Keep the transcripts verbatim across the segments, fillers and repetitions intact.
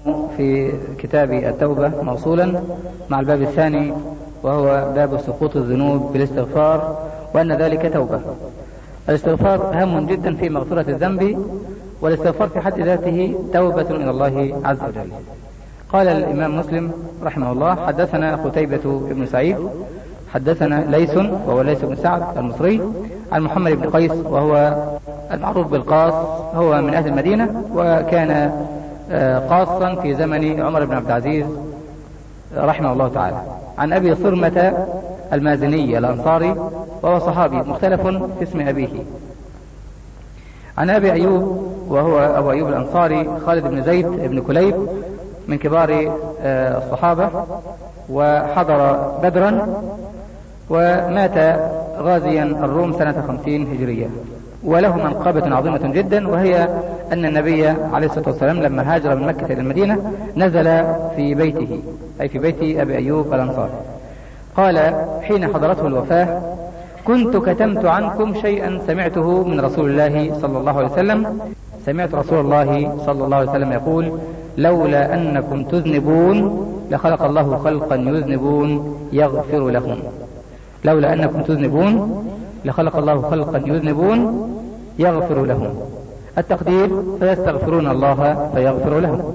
في كتاب التوبة موصولا مع الباب الثاني، وهو باب سقوط الذنوب بالاستغفار، وأن ذلك توبة. الاستغفار هام جدا في مغفرة الذنب، والاستغفار في حد ذاته توبة إلى الله عز وجل. قال الإمام مسلم رحمه الله: حدثنا قتيبة بن سعيد حدثنا ليث وهو ليث بن سعد المصري عن محمد بن قيس وهو المعروف بالقاص، هو من أهل المدينة وكان قاصا في زمن عمر بن عبد العزيز رحمه الله تعالى، عن أبي صرمة المازني الأنصاري وهو صحابي مختلف في اسم أبيه، عن أبي أيوب وهو أبو أيوب الأنصاري خالد بن زيد بن كليب من كبار الصحابة، وحضر بدرا ومات غازيا الروم سنة خمسين هجرية، وله منقبة عظيمة جدا، وهي أن النبي عليه الصلاة والسلام لما هاجر من مكة إلى المدينة نزل في بيته، أي في بيت أبي أيوب الأنصاري. قال حين حضرته الوفاة: كنت كتمت عنكم شيئا سمعته من رسول الله صلى الله عليه وسلم، سمعت رسول الله صلى الله عليه وسلم يقول: لولا أنكم تذنبون لخلق الله خلقا يذنبون يغفر لهم. لولا أنكم تذنبون لخلق الله خلقا يذنبون يغفر لهم. التقدير: فيستغفرون الله فيغفر لهم.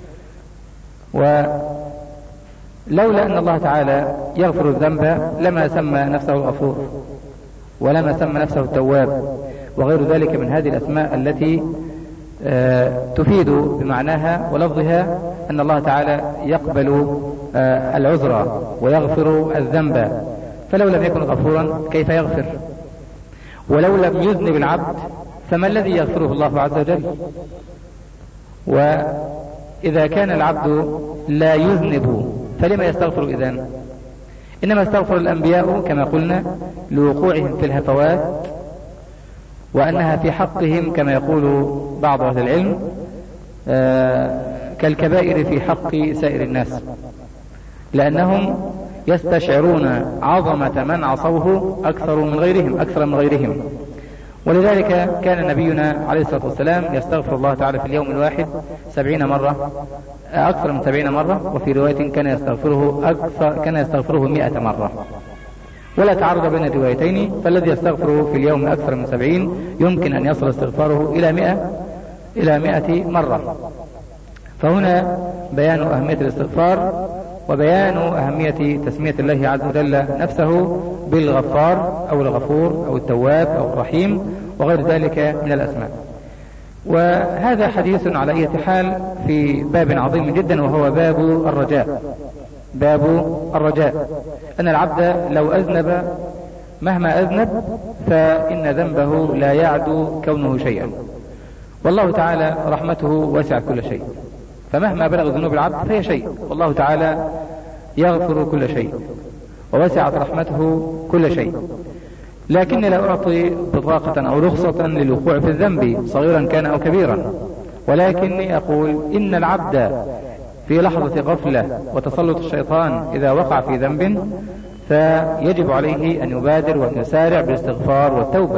ولولا أن الله تعالى يغفر الذنب لما سمى نفسه الغفور، ولما سمى نفسه التواب، وغير ذلك من هذه الأسماء التي تفيد بمعناها ولفظها أن الله تعالى يقبل العذر ويغفر الذنب، فلو لم يكن غفورا كيف يغفر؟ ولو لم يذنب العبد فما الذي يغفره الله عز وجل؟ وإذا كان العبد لا يذنب فلما يستغفر إذن؟ إنما استغفر الأنبياء كما قلنا لوقوعهم في الهفوات، وأنها في حقهم كما يقول بعض أهل العلم آه كالكبائر في حق سائر الناس، لأنهم يستشعرون عظمة من عصوه أكثر من غيرهم أكثر من غيرهم ولذلك كان نبينا عليه الصلاة والسلام يستغفر الله تعالى في اليوم الواحد سبعين مرة، أكثر من سبعين مرة، وفي رواية كان يستغفره أكثر كان يستغفره مئة مرة، ولا تعارض بين الروايتين، فالذي يستغفره في اليوم أكثر من سبعين يمكن أن يصل استغفاره إلى مئة إلى مئة مرة. فهنا بيان أهمية الاستغفار، وبيان أهمية تسمية الله عز وجل نفسه بالغفار أو الغفور أو التواب أو الرحيم وغير ذلك من الأسماء. وهذا حديث على أي حال في باب عظيم جدا، وهو باب الرجاء. باب الرجاء أن العبد لو أذنب مهما أذنب فإن ذنبه لا يعدو كونه شيئا، والله تعالى رحمته وسع كل شيء، فمهما بلغ ذنوب العبد فهي شيء، والله تعالى يغفر كل شيء ووسعت رحمته كل شيء. لكني لا أعطي بطاقة أو رخصة للوقوع في الذنب صغيرا كان أو كبيرا، ولكني أقول إن العبد في لحظة غفلة وتسلط الشيطان إذا وقع في ذنب فيجب عليه أن يبادر وأن يسارع بالاستغفار والتوبة.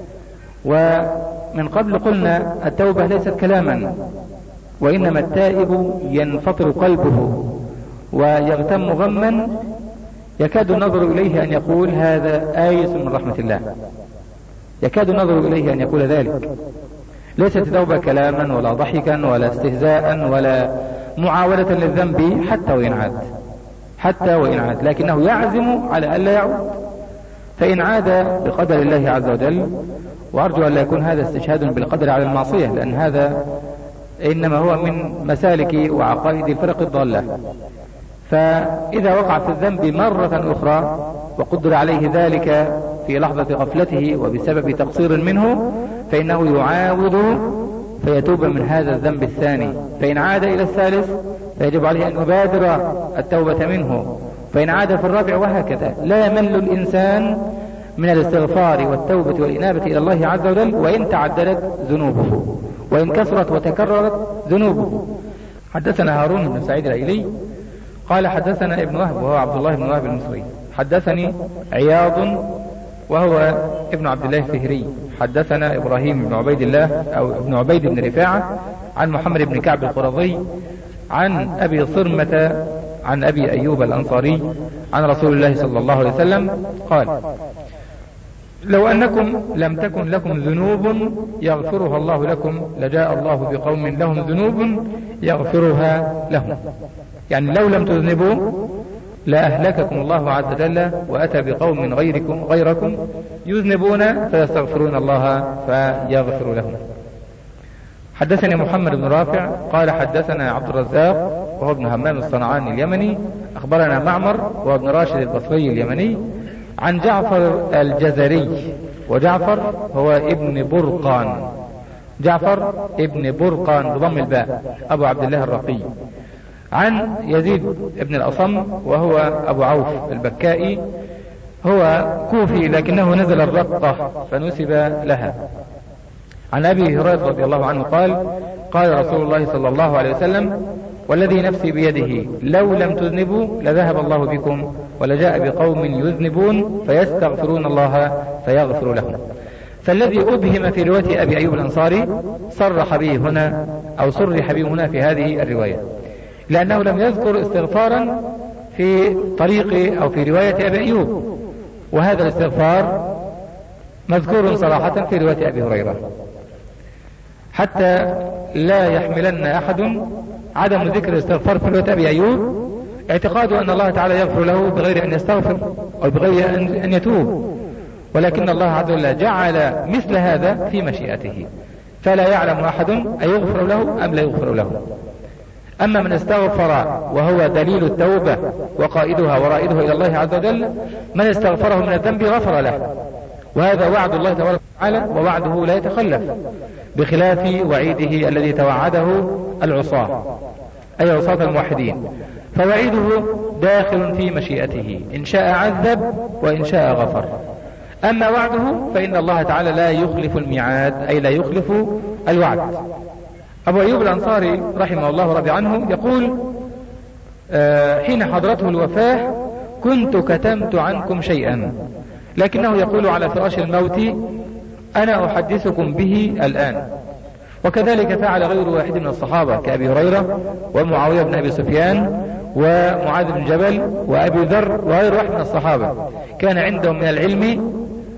ومن قبل قلنا التوبة ليست كلاما، وإنما التائب ينفطر قلبه ويغتم غما يكاد النظر إليه أن يقول هذا آيس من رحمة الله، يكاد النظر إليه أن يقول ذلك. ليست التوبة كلاما ولا ضحكا ولا استهزاء ولا معاولة للذنب حتى وإن عاد حتى وإن عاد لكنه يعزم على ألا يعود، فإن عاد بقدر الله عز وجل، وأرجو أن لا يكون هذا استشهاد بالقدر على المعصية، لأن هذا إنما هو من مسالك وعقائد الفرق الضالة. فإذا وقع في الذنب مرة أخرى وقدر عليه ذلك في لحظة غفلته وبسبب تقصير منه فإنه يعاود فيتوب من هذا الذنب الثاني، فإن عاد إلى الثالث فيجب عليه أن يبادر التوبة منه، فإن عاد في الرابع، وهكذا. لا يمل الإنسان من الاستغفار والتوبة والإنابة إلى الله عز وجل، وإن تعددت ذنوبه وإن كثرت وتكررت ذنوبه. حدثنا هارون بن سعيد الأيلي قال حدثنا ابن وهب وهو عبد الله بن وهب المصري، حدثني عياض وهو ابن عبد الله الفهري، حدثنا إبراهيم بن عبيد الله أو ابن عبيد بن رفاعة عن محمد بن كعب القرظي عن أبي صرمة عن أبي أيوب الأنصاري عن رسول الله صلى الله عليه وسلم قال: لو أنكم لم تكن لكم ذنوب يغفرها الله لكم لجاء الله بقوم لهم ذنوب يغفرها لهم. يعني لو لم تذنبوا لأهلككم الله عز وجل وأتى بقوم غيركم غيركم يذنبون فيستغفرون الله فيغفر لهم. حدثني محمد بن رافع قال حدثنا عبد الرزاق وهو ابن همام الصنعاني اليمني أخبرنا معمر وهو ابن راشد البصري اليمني عن جعفر الجزري، وجعفر هو ابن برقان، جعفر ابن برقان بضم الباء أبو عبد الله الرقي، عن يزيد ابن الأصم وهو أبو عوف البكائي، هو كوفي لكنه نزل الرقة فنسب لها، عن أبي هريرة رضي الله عنه قال: قال رسول الله صلى الله عليه وسلم: والذي نفسي بيده لو لم تذنبوا لذهب الله بكم ولجاء بقوم يذنبون فيستغفرون الله فيغفر لهم. فالذي أبهم في رواية أبي أيوب الأنصاري صرح به هنا أو صرح به هنا في هذه الرواية، لأنه لم يذكر استغفارا في طريق أو في رواية أبي أيوب، وهذا الاستغفار مذكور صراحة في رواية أبي هريرة، حتى لا يحملن أحد عدم ذكر الاستغفار في رواية أبي أيوب اعتقاد أن الله تعالى يغفر له بغير أن يستغفر أو بغير أن يتوب، ولكن الله عز وجل جعل مثل هذا في مشيئته، فلا يعلم أحد أيغفر له أم لا يغفر له. أما من استغفر وهو دليل التوبة وقائدها ورائدها إلى الله عز وجل، من استغفره من الذنب غفر له، وهذا وعد الله تبارك وتعالى ووعده لا يتخلف، بخلاف وعيده الذي توعده العصاة أي عصاة الموحدين، فوعيده داخل في مشيئته، إن شاء عذب وإن شاء غفر. أما وعده فإن الله تعالى لا يخلف الميعاد، أي لا يخلف الوعد. أبو أيوب الأنصاري رحمه الله ورضي عنه يقول: آه حين حضرته الوفاة كنت كتمت عنكم شيئا، لكنه يقول على فراش الموت: أنا أحدثكم به الآن. وكذلك فعل غير واحد من الصحابة كأبي هريرة ومعاوية بن أبي سفيان ومعاذ بن جبل وأبي ذر وغير واحد من الصحابة، كان عندهم من العلم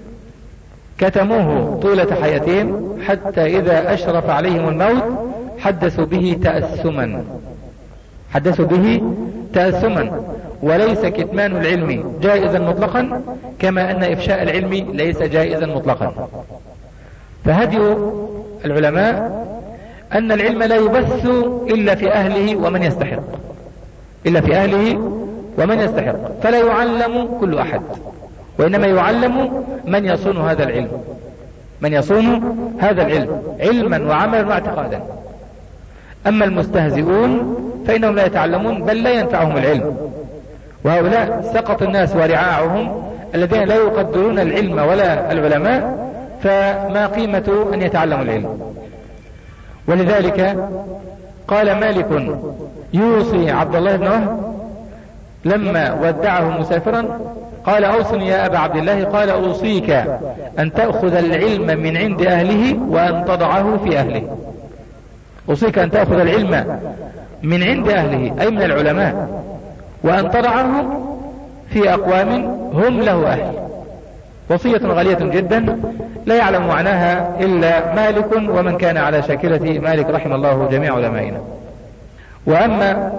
كتموه طولة حياتهم، حتى إذا أشرف عليهم الموت حدثوا به تأسما، حدثوا به تأسما. وليس كتمان العلم جائزا مطلقا، كما أن إفشاء العلم ليس جائزا مطلقا. فهدي العلماء أن العلم لا يبث إلا في أهله ومن يستحق، إلا في أهله ومن يستحق، فلا يعلم كل أحد، وإنما يعلم من يصون هذا العلم، من يصون هذا العلم علما وعملا واعتقادا. أما المستهزئون فإنهم لا يتعلمون بل لا ينفعهم العلم، وهؤلاء سقط الناس ورعاعهم الذين لا يقدرون العلم ولا العلماء، فما قيمة أن يتعلموا العلم. ولذلك قال مالك يوصي عبد الله بن وهب لما ودعه مسافرا، قال: أوصني يا أبا عبد الله. قال: أوصيك أن تأخذ العلم من عند أهله وأن تضعه في أهله. أوصيك أن تأخذ العلم من عند أهله أي من العلماء، وأن تضعه في أقوام هم له أهل. وصية غالية جدا لا يعلم معناها إلا مالك ومن كان على شاكلة مالك رحمه الله جميع علمائنا. وأما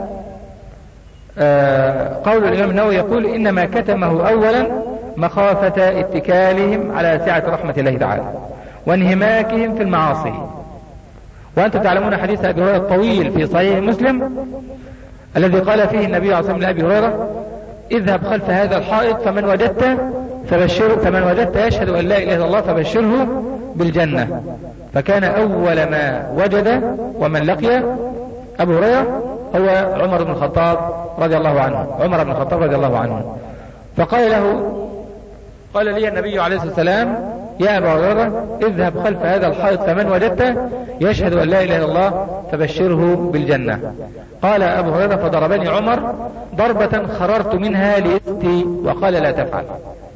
آه قول الإمام النووي يقول: إنما كتمه أولا مخافة اتكالهم على سعة رحمة الله تعالى وانهماكهم في المعاصي. وأنتم تعلمون حديث أبي هريرة الطويل في صحيح مسلم الذي قال فيه النبي عليه الصلاة والسلام لأبي هريرة: اذهب خلف هذا الحائط فمن وجدت فبشره فمن وجدت يشهد أن لا إله إلا الله فبشره بالجنة. فكان أول ما وجد ومن لقي أبو هريرة هو عمر بن الخطاب رضي الله عنه، عمر بن الخطاب رضي الله عنه. فقال له قال لي النبي عليه الصلاة والسلام: يا أبا هريرة اذهب خلف هذا الحائط فمن وجدت يشهد أن لا إله إلا الله فبشره بالجنة. قال أبو هريرة: فضربني عمر ضربة خررت منها لإستي، وقال: لا تفعل،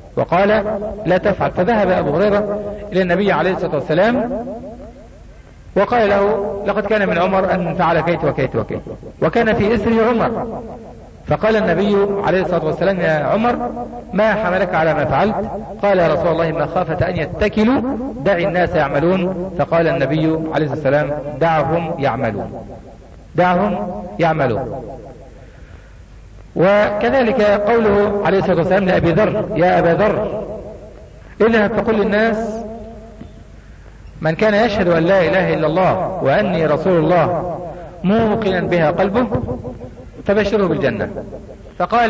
وقال: لا تفعل. فذهب أبو هريرة إلى النبي عليه الصلاة والسلام وقال له لقد كان من عمر أن فعل كيت وكيت وكيت، وكان في إسره عمر، فقال النبي عليه الصلاة والسلام يا عمر ما حملك على ما فعلت؟ قال يا رسول الله ما خافة أن يتكلوا دع الناس يعملون. فقال النبي عليه الصلاة والسلام دعهم يعملون، دعهم يعملون. وكذلك قوله عليه الصلاة والسلام لأبي ذر يا أبا ذر اذهب فقل للناس من كان يشهد أن لا إله إلا الله وأني رسول الله موقنا بها قلبه فبشره بالجنة. فقال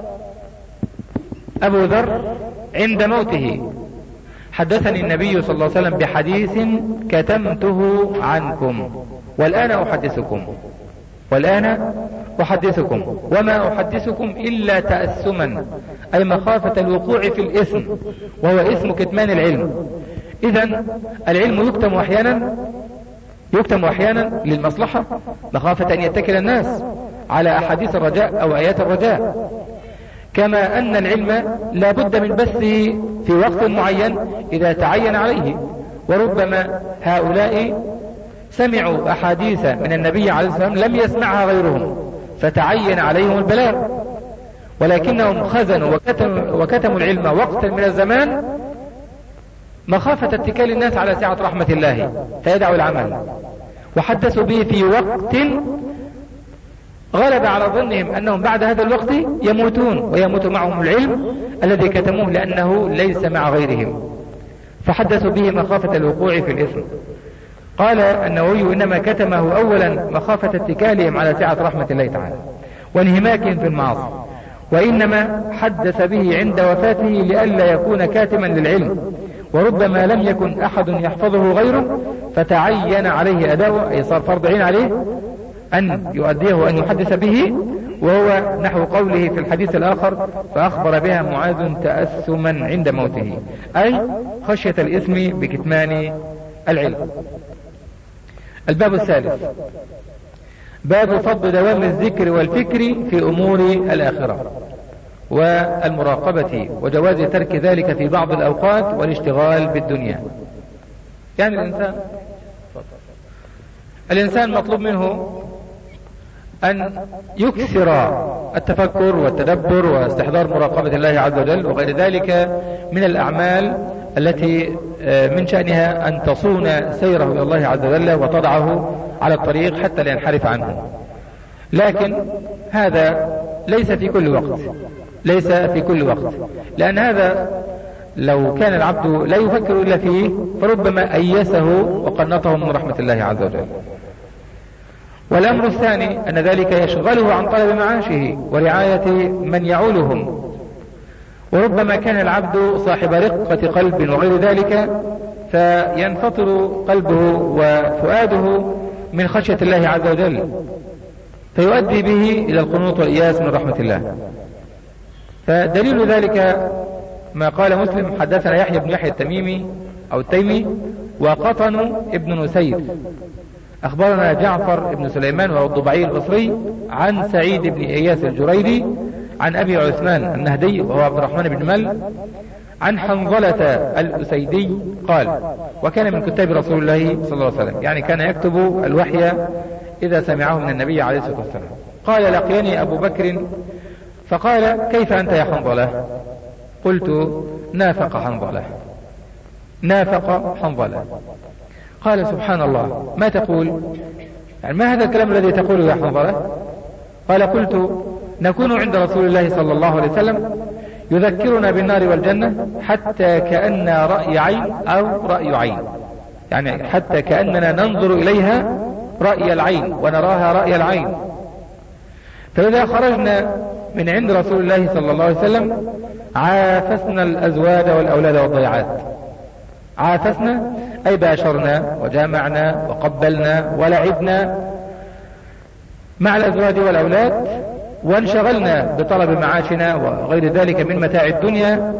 أبو ذر عند موته حدثني النبي صلى الله عليه وسلم بحديث كتمته عنكم والآن أحدثكم والآن أحدثكم وما أحدثكم إلا تأسما، أي مخافة الوقوع في الإثم، وهو إثم كتمان العلم. إذن العلم يكتم أحيانا يكتم أحيانا للمصلحة مخافة أن يتكل الناس على أحاديث الرجاء أو آيات الرجاء، كما أن العلم لا بد من بثه في وقت معين إذا تعين عليه. وربما هؤلاء سمعوا أحاديث من النبي عليه الصلاة والسلام لم يسمعها غيرهم فتعين عليهم البلاغ، ولكنهم خزنوا وكتموا, وكتموا العلم وقتا من الزمان مخافة اتكال الناس على سعة رحمة الله فيدعوا العمل، وحدثوا به في وقت غلب على ظنهم أنهم بعد هذا الوقت يموتون ويموت معهم العلم الذي كتموه لأنه ليس مع غيرهم، فحدثوا به مخافة الوقوع في الإثم. قال النووي إنما كتمه أولا مخافة اتكالهم على سعة رحمة الله تعالى وانهماكهم في المعاصي، وإنما حدث به عند وفاته لئلا يكون كاتما للعلم، وربما لم يكن أحد يحفظه غيره فتعين عليه أداؤه، أي صار فرض عين عليه أن يؤديه وأن يحدث به، وهو نحو قوله في الحديث الآخر فأخبر بها معاذ تأسما عند موته، أي خشية الإثم بكتمان العلم. الباب الثالث باب فضل دوام الذكر والفكر في أمور الآخرة والمراقبة وجواز ترك ذلك في بعض الأوقات والاشتغال بالدنيا. يعني الإنسان الإنسان مطلوب منه أن يكثر التفكر والتدبر واستحضار مراقبة الله عز وجل وغير ذلك من الأعمال التي من شأنها أن تصون سيره إلى الله عز وجل وتضعه على الطريق حتى لا ينحرف عنه. لكن هذا ليس في كل وقت ليس في كل وقت لأن هذا لو كان العبد لا يفكر إلا فيه فربما أيسه وقنطه من رحمة الله عز وجل. والأمر الثاني أن ذلك يشغله عن طلب معاشه ورعاية من يعولهم، وربما كان العبد صاحب رقة قلب وغير ذلك فينفطر قلبه وفؤاده من خشية الله عز وجل فيؤدي به إلى القنوط والإياس من رحمة الله. فدليل ذلك ما قال مسلم حدثنا يحيى بن يحيى التميمي أو التيمي وقطن ابن نسير أخبرنا جعفر بن سليمان وهو الضبعي البصري عن سعيد بن إياس الجريري عن أبي عثمان النهدي وهو عبد الرحمن بن مل عن حنظلة الأسيدي قال وكان من كتاب رسول الله صلى الله عليه وسلم، يعني كان يكتب الوحي إذا سمعه من النبي عليه الصلاة والسلام. قال لقيني أبو بكر فقال كيف أنت يا حنظلة؟ قلت نافق حنظلة نافق حنظلة. قال سبحان الله ما تقول؟ يعني ما هذا الكلام الذي تقوله يا حنظلة؟ قال قلت نكون عند رسول الله صلى الله عليه وسلم يذكرنا بالنار والجنة حتى كأننا رأي عين أو رأي عين، يعني حتى كأننا ننظر إليها رأي العين ونراها رأي العين. فإذا خرجنا من عند رسول الله صلى الله عليه وسلم عافسنا الأزواج والأولاد والضيعات. عافسنا أي باشرنا وجامعنا وقبلنا ولعبنا مع الأزواج والأولاد وانشغلنا بطلب معاشنا وغير ذلك من متاع الدنيا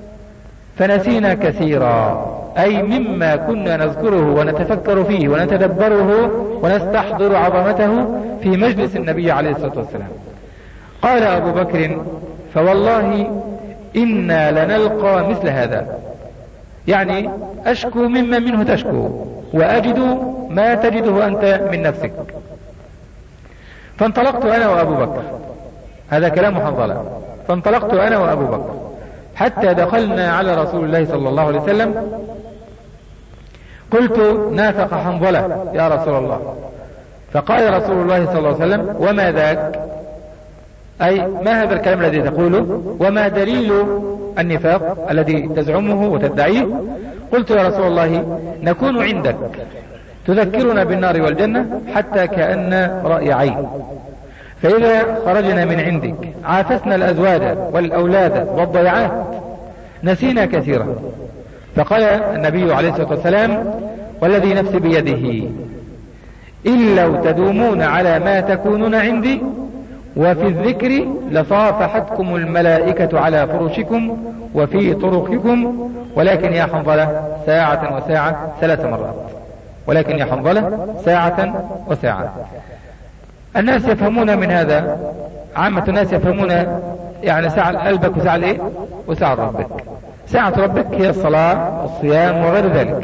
فنسينا كثيرا، أي مما كنا نذكره ونتفكر فيه ونتدبره ونستحضر عظمته في مجلس النبي عليه الصلاة والسلام. قال أبو بكر فوالله إنا لنلقى مثل هذا، يعني أشكو مما منه تشكو وأجد ما تجده أنت من نفسك. فانطلقت أنا وأبو بكر، هذا كلام حنظلة، فانطلقت أنا وأبو بكر حتى دخلنا على رسول الله صلى الله عليه وسلم. قلت نافق حنظلة يا رسول الله. فقال رسول الله صلى الله عليه وسلم وما ذاك، أي ما هذا الكلام الذي تقوله، وما دليل النفاق الذي تزعمه وتدعيه؟ قلت يا رسول الله نكون عندك تذكرنا بالنار والجنة حتى كأن رأي عين، فإذا خرجنا من عندك عافسنا الأزواج والأولاد والضيعات نسينا كثيرا. فقال النبي عليه الصلاة والسلام والذي نفسي بيده إن لو تدومون على ما تكونون عندي وفي الذكر لصافحتكم الملائكة على فرشكم وفي طرقكم، ولكن يا حنظلة ساعة وساعة ثلاث مرات، ولكن يا حنظلة ساعة وساعة. الناس يفهمون من هذا، عامة الناس يفهمون يعني ساعة قلبك وساعة الايه وساعة ربك. ساعة ربك هي الصلاة والصيام وغير ذلك،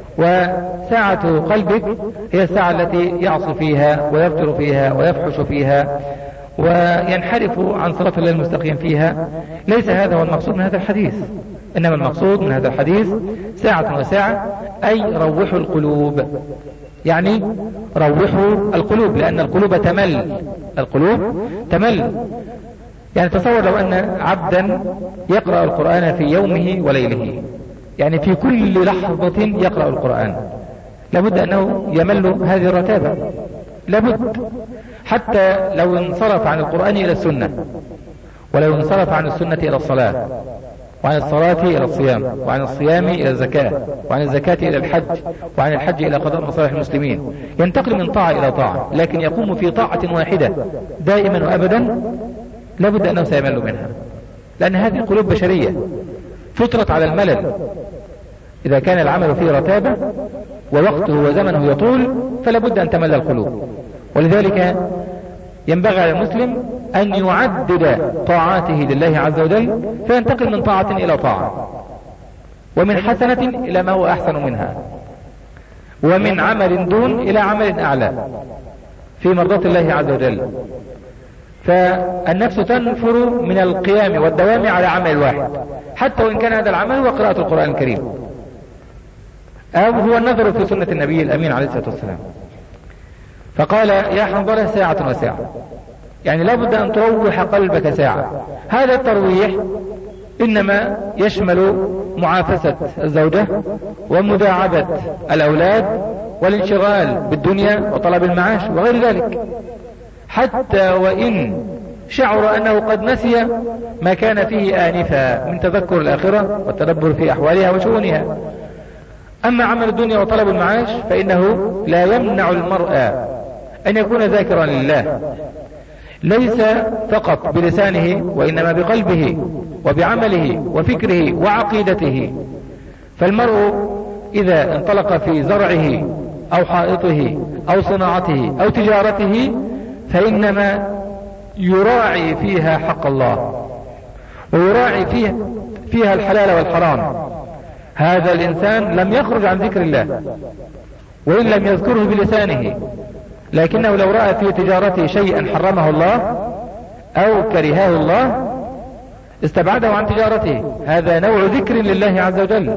وساعة قلبك هي الساعة التي يعصي فيها ويفتر فيها ويفحش فيها وينحرف عن صراط الله المستقيم فيها. ليس هذا هو المقصود من هذا الحديث، إنما المقصود من هذا الحديث ساعة وساعة، أي روحوا القلوب، يعني روحوا القلوب، لأن القلوب تمل، القلوب تمل. يعني تصور لو أن عبدا يقرأ القرآن في يومه وليله، يعني في كل لحظة يقرأ القرآن، لابد أنه يمل هذه الرتابة، لابد. حتى لو انصرف عن القرآن إلى السنة، ولو انصرف عن السنة إلى الصلاة، وعن الصلاة إلى الصيام، وعن الصيام إلى الزكاة، وعن الزكاة إلى الحج، وعن الحج إلى قضاء مصالح المسلمين، ينتقل من طاعة إلى طاعة، لكن يقوم في طاعة واحدة دائما وأبدا، لابد أنه سيمل منها، لأن هذه قلوب بشرية فطرت على الملل. إذا كان العمل فيه رتابة ووقته وزمنه يطول فلابد أن تمل القلوب. ولذلك ينبغي على المسلم أن يعدد طاعاته لله عز وجل، فينتقل من طاعة إلى طاعة، ومن حسنة إلى ما هو أحسن منها، ومن عمل دون إلى عمل أعلى في مرضاة الله عز وجل. فالنفس تنفر من القيام والدوام على عمل واحد، حتى وإن كان هذا العمل هو قراءة القرآن الكريم أو هو النظر في سنة النبي الأمين عليه الصلاة والسلام. فقال يا حنظلة ساعة وساعة، يعني لابد أن تروح قلبك ساعة. هذا الترويح إنما يشمل معافسة الزوجة ومداعبة الأولاد والانشغال بالدنيا وطلب المعاش وغير ذلك، حتى وإن شعر أنه قد نسي ما كان فيه آنفا من تذكر الآخرة والتدبر في أحوالها وشؤونها. أما عمل الدنيا وطلب المعاش فإنه لا يمنع المرء أن يكون ذاكرا لله، ليس فقط بلسانه وإنما بقلبه وبعمله وفكره وعقيدته. فالمرء إذا انطلق في زرعه أو حائطه أو صناعته أو تجارته فإنما يراعي فيها حق الله ويراعي فيها, فيها الحلال والحرام. هذا الإنسان لم يخرج عن ذكر الله وإن لم يذكره بلسانه، لكنه لو رأى في تجارته شيئا حرمه الله أو كرهه الله استبعده عن تجارته. هذا نوع ذكر لله عز وجل.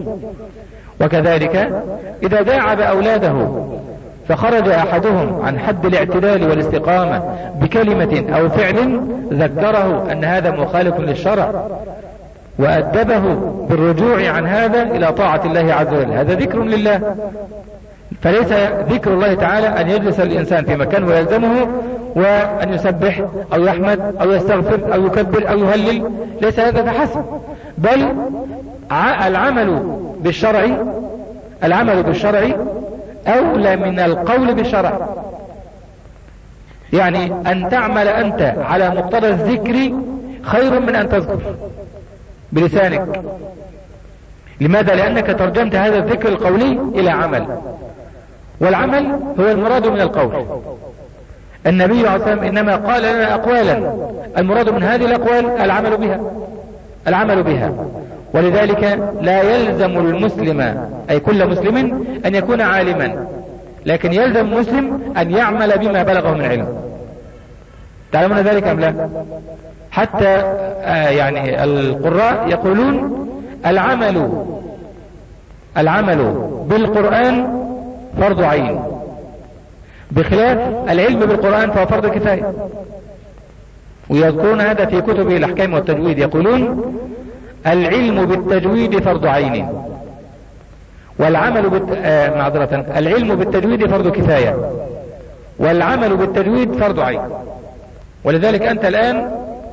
وكذلك إذا داعب أولاده فخرج أحدهم عن حد الاعتدال والاستقامة بكلمة أو فعل ذكره أن هذا مخالف للشرع وأدبه بالرجوع عن هذا إلى طاعة الله عز وجل، هذا ذكر لله. فليس ذكر الله تعالى أن يجلس الإنسان في مكان ويلزمه وأن يسبح أو يحمد أو يستغفر أو يكبر أو يهلل، ليس هذا فحسب، بل العمل بالشرع العمل بالشرع أولى من القول بالشرع. يعني أن تعمل أنت على مقتضى الذكر خير من أن تذكر بلسانك. لماذا؟ لأنك ترجمت هذا الذكر القولي إلى عمل، والعمل هو المراد من القول. النبي عليه الصلاة والسلام إنما قال لنا أقوالا، المراد من هذه الأقوال العمل بها العمل بها ولذلك لا يلزم المسلم أي كل مسلم أن يكون عالما، لكن يلزم مسلم أن يعمل بما بلغه من علم. تعلمون ذلك أم لا؟ حتى آه يعني القراء يقولون العمل العمل بالقرآن فرض عين، بخلاف العلم بالقرآن فهو فرض كفاية. ويذكرون هذا في كتب الأحكام والتجويد، يقولون العلم بالتجويد فرض عين، والعمل بالت... آه معذرة العلم بالتجويد فرض كفاية، والعمل بالتجويد فرض عين. ولذلك أنت الآن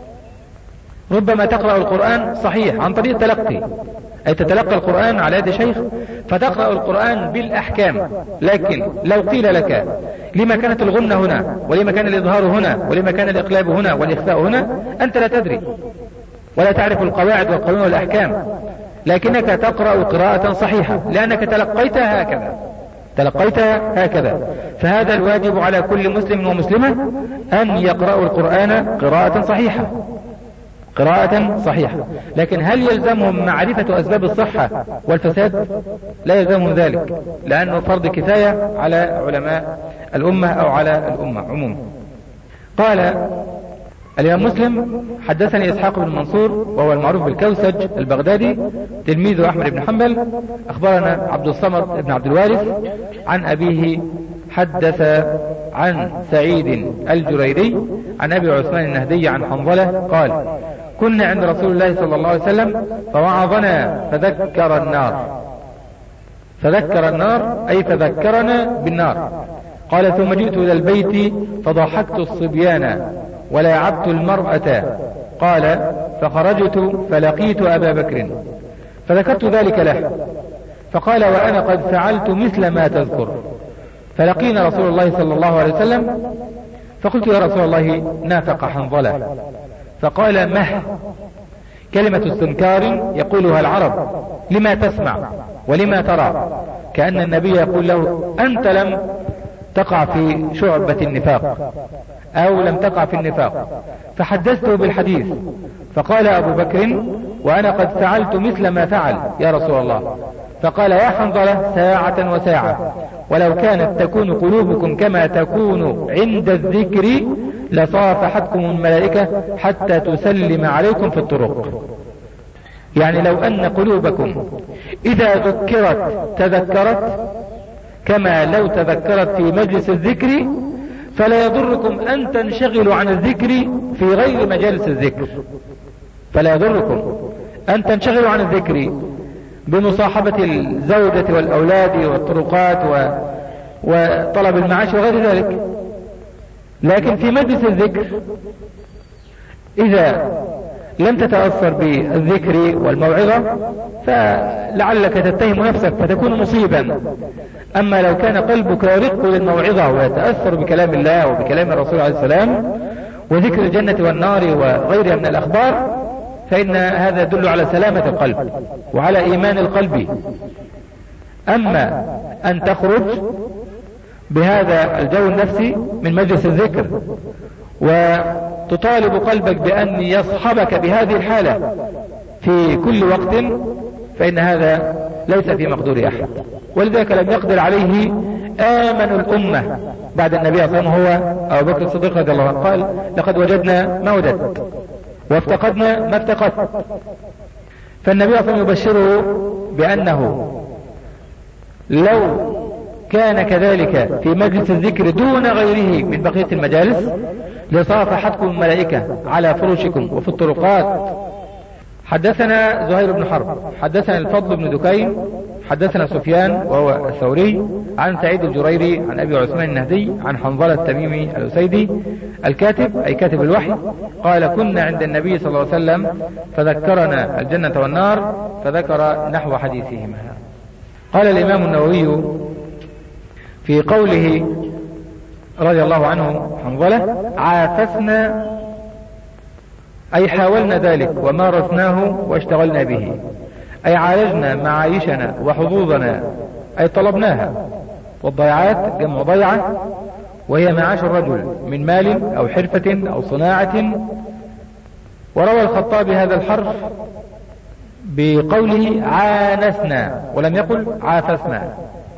ربما تقرأ القرآن صحيح عن طريق تلقي، أي تتلقى القرآن على يد شيخ فتقرأ القرآن بالأحكام، لكن لو قيل لك لما كانت الغنة هنا، ولما كان الإظهار هنا، ولما كان الإقلاب هنا والإخفاء هنا، أنت لا تدري ولا تعرف القواعد والقانون والأحكام، لكنك تقرأ قراءة صحيحة لأنك تلقيتها هكذا تلقيتها هكذا. فهذا الواجب على كل مسلم ومسلمة أن يقرأوا القرآن قراءة صحيحة قراءة صحيحة. لكن هل يلزمهم معرفة أسباب الصحة والفساد؟ لا يلزمهم ذلك، لأنه فرض كفاية على علماء الأمة أو على الأمة عموما. قال الإمام مسلم حدثني إسحاق بن منصور وهو المعروف بالكوسج البغدادي تلميذ أحمد بن حنبل، أخبرنا عبد الصمد بن عبد الوارث عن أبيه حدث عن سعيد الجريري عن أبي عثمان النهدي عن حنظلة قال كنا عند رسول الله صلى الله عليه وسلم فوعظنا فذكر النار فذكر النار أي فذكرنا بالنار. قال ثم جئت إلى البيت فضحكت الصبيان ولاعبت المرأة. قال فخرجت فلقيت أبا بكر فذكرت ذلك له فقال وأنا قد فعلت مثل ما تذكر. فلقينا رسول الله صلى الله عليه وسلم فقلت يا رسول الله نافق حنظلة. فقال مه، كلمة استنكار يقولها العرب لما تسمع ولما ترى، كأن النبي يقول له أنت لم تقع في شعبة النفاق أو لم تقع في النفاق. فحدثته بالحديث فقال أبو بكر وأنا قد فعلت مثل ما فعل يا رسول الله. فقال يا حنظلة ساعة وساعة ولو كانت تكون قلوبكم كما تكون عند الذكر لصافحتكم الملائكة حتى تسلم عليكم في الطرق. يعني لو أن قلوبكم إذا ذكرت تذكرت كما لو تذكرت في مجلس الذكر فلا يضركم أن تنشغلوا عن الذكر في غير مجالس الذكر. فلا يضركم أن تنشغلوا عن الذكر بمصاحبة الزوجة والأولاد والطرقات و... وطلب المعاش وغير ذلك، لكن في مجلس الذكر إذا لم تتأثر بالذكر والموعظة فلعلك تتهم نفسك فتكون مصيبا. أما لو كان قلبك يرق للموعظة ويتأثر بكلام الله وبكلام الرسول عليه السلام وذكر الجنة والنار وغيرها من الأخبار فإن هذا يدل على سلامة القلب وعلى إيمان القلب. أما أن تخرج بهذا الجو النفسي من مجلس الذكر وتطالب قلبك بأن يصحبك بهذه الحالة في كل وقت فإن هذا ليس في مقدور أحد. ولذلك لم يقدر عليه آمن الأمة بعد النبي صلى الله عليه وسلم هو أبو بكر الصديق رضي الله عنه قال لقد وجدنا ما وجدت وافتقدنا ما افتقدت. فالنبي صلى الله عليه وسلم يبشره بأنه لو كان كذلك في مجلس الذكر دون غيره من بقية المجالس لصافحتكم الملائكة على فرشكم وفي الطرقات. حدثنا زهير بن حرب حدثنا الفضل بن دكين حدثنا سفيان وهو الثوري عن سعيد الجريري عن أبي عثمان النهدي عن حنظلة التميمي الأسيدي الكاتب أي كاتب الوحي قال كنا عند النبي صلى الله عليه وسلم فذكرنا الجنة والنار فذكر نحو حديثهما. قال الإمام النووي في قوله رضي الله عنه حنظلة عافسنا أي حاولنا ذلك ومارسناه واشتغلنا به، أي عالجنا معايشنا وحظوظنا أي طلبناها. والضيعات جمع ضيعة وهي معاش الرجل من مال أو حرفة أو صناعة. وروى الخطابي هذا الحرف بقوله عانسنا ولم يقل عافسنا